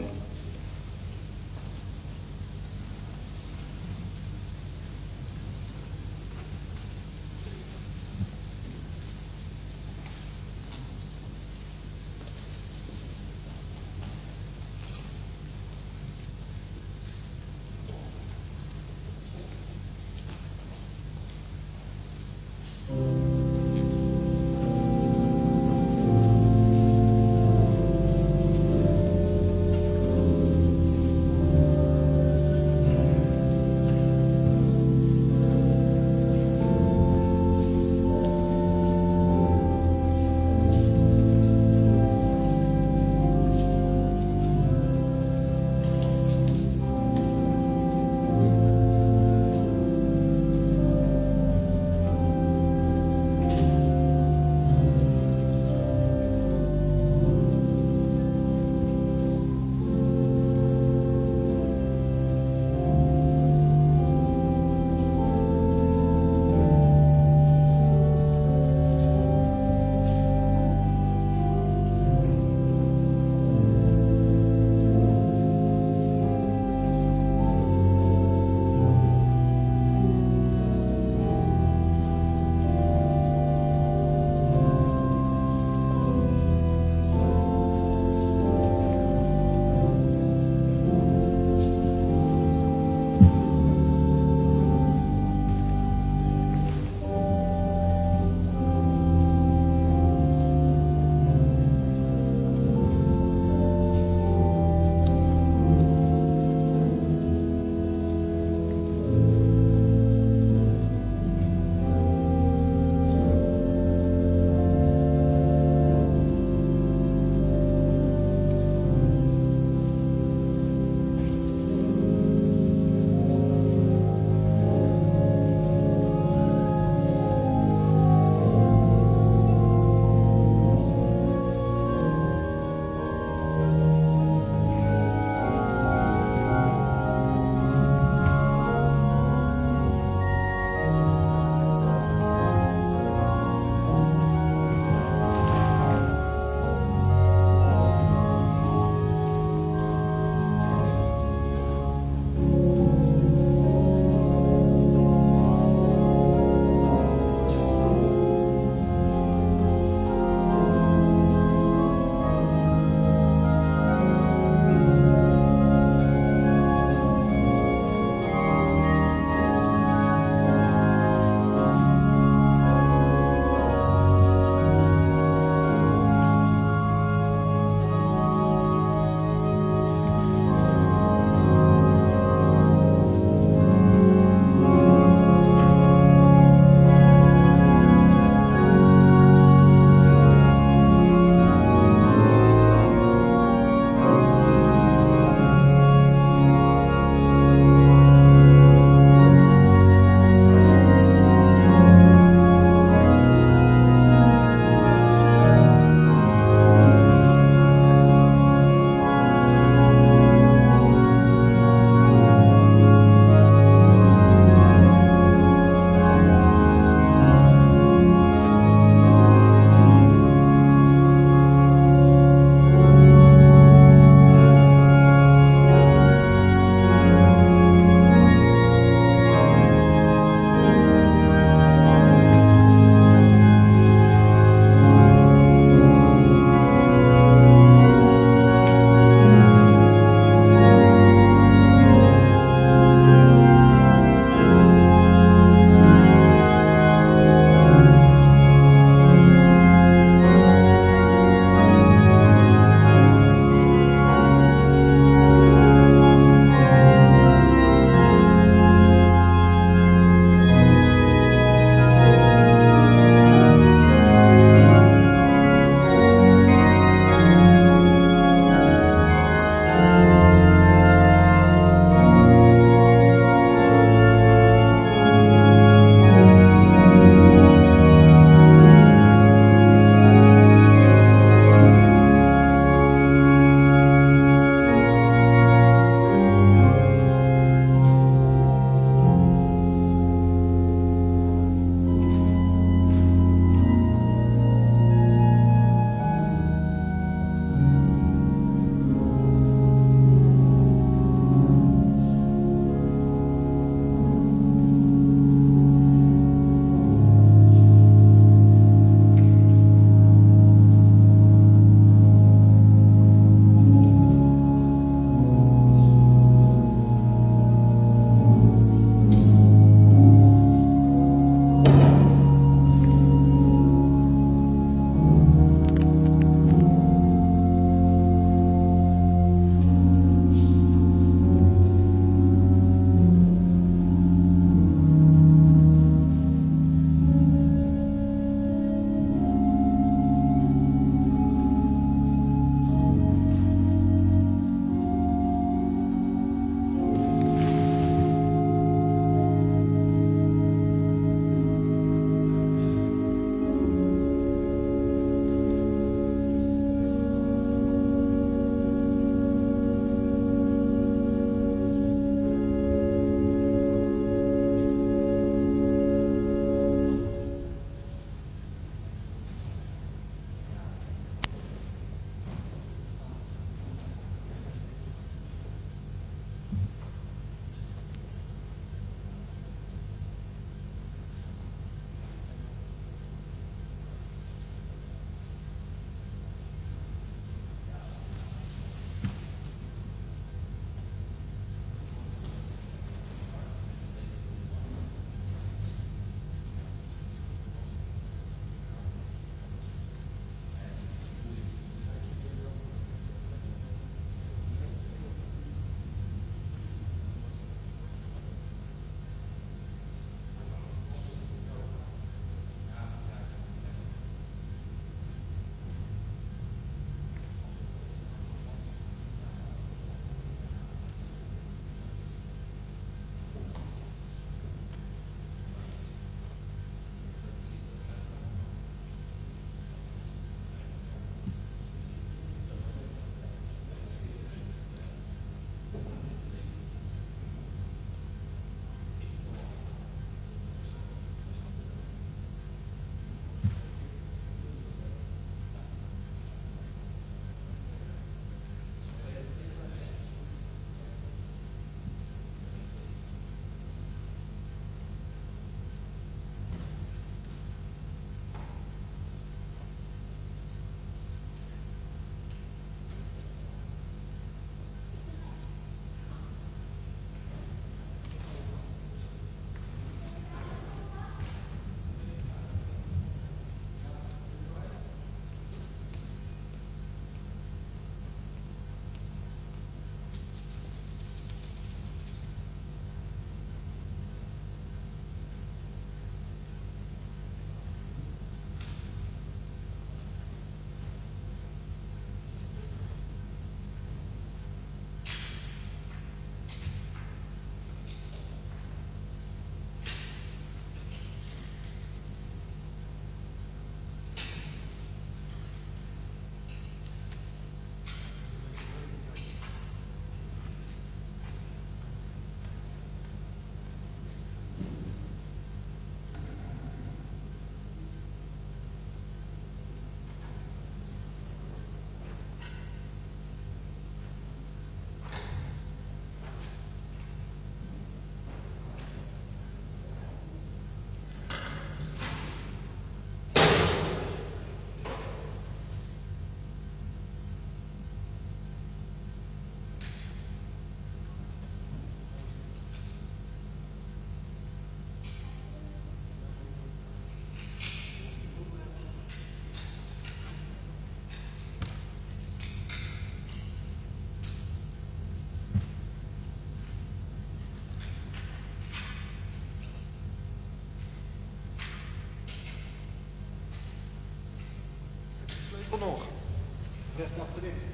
achterin.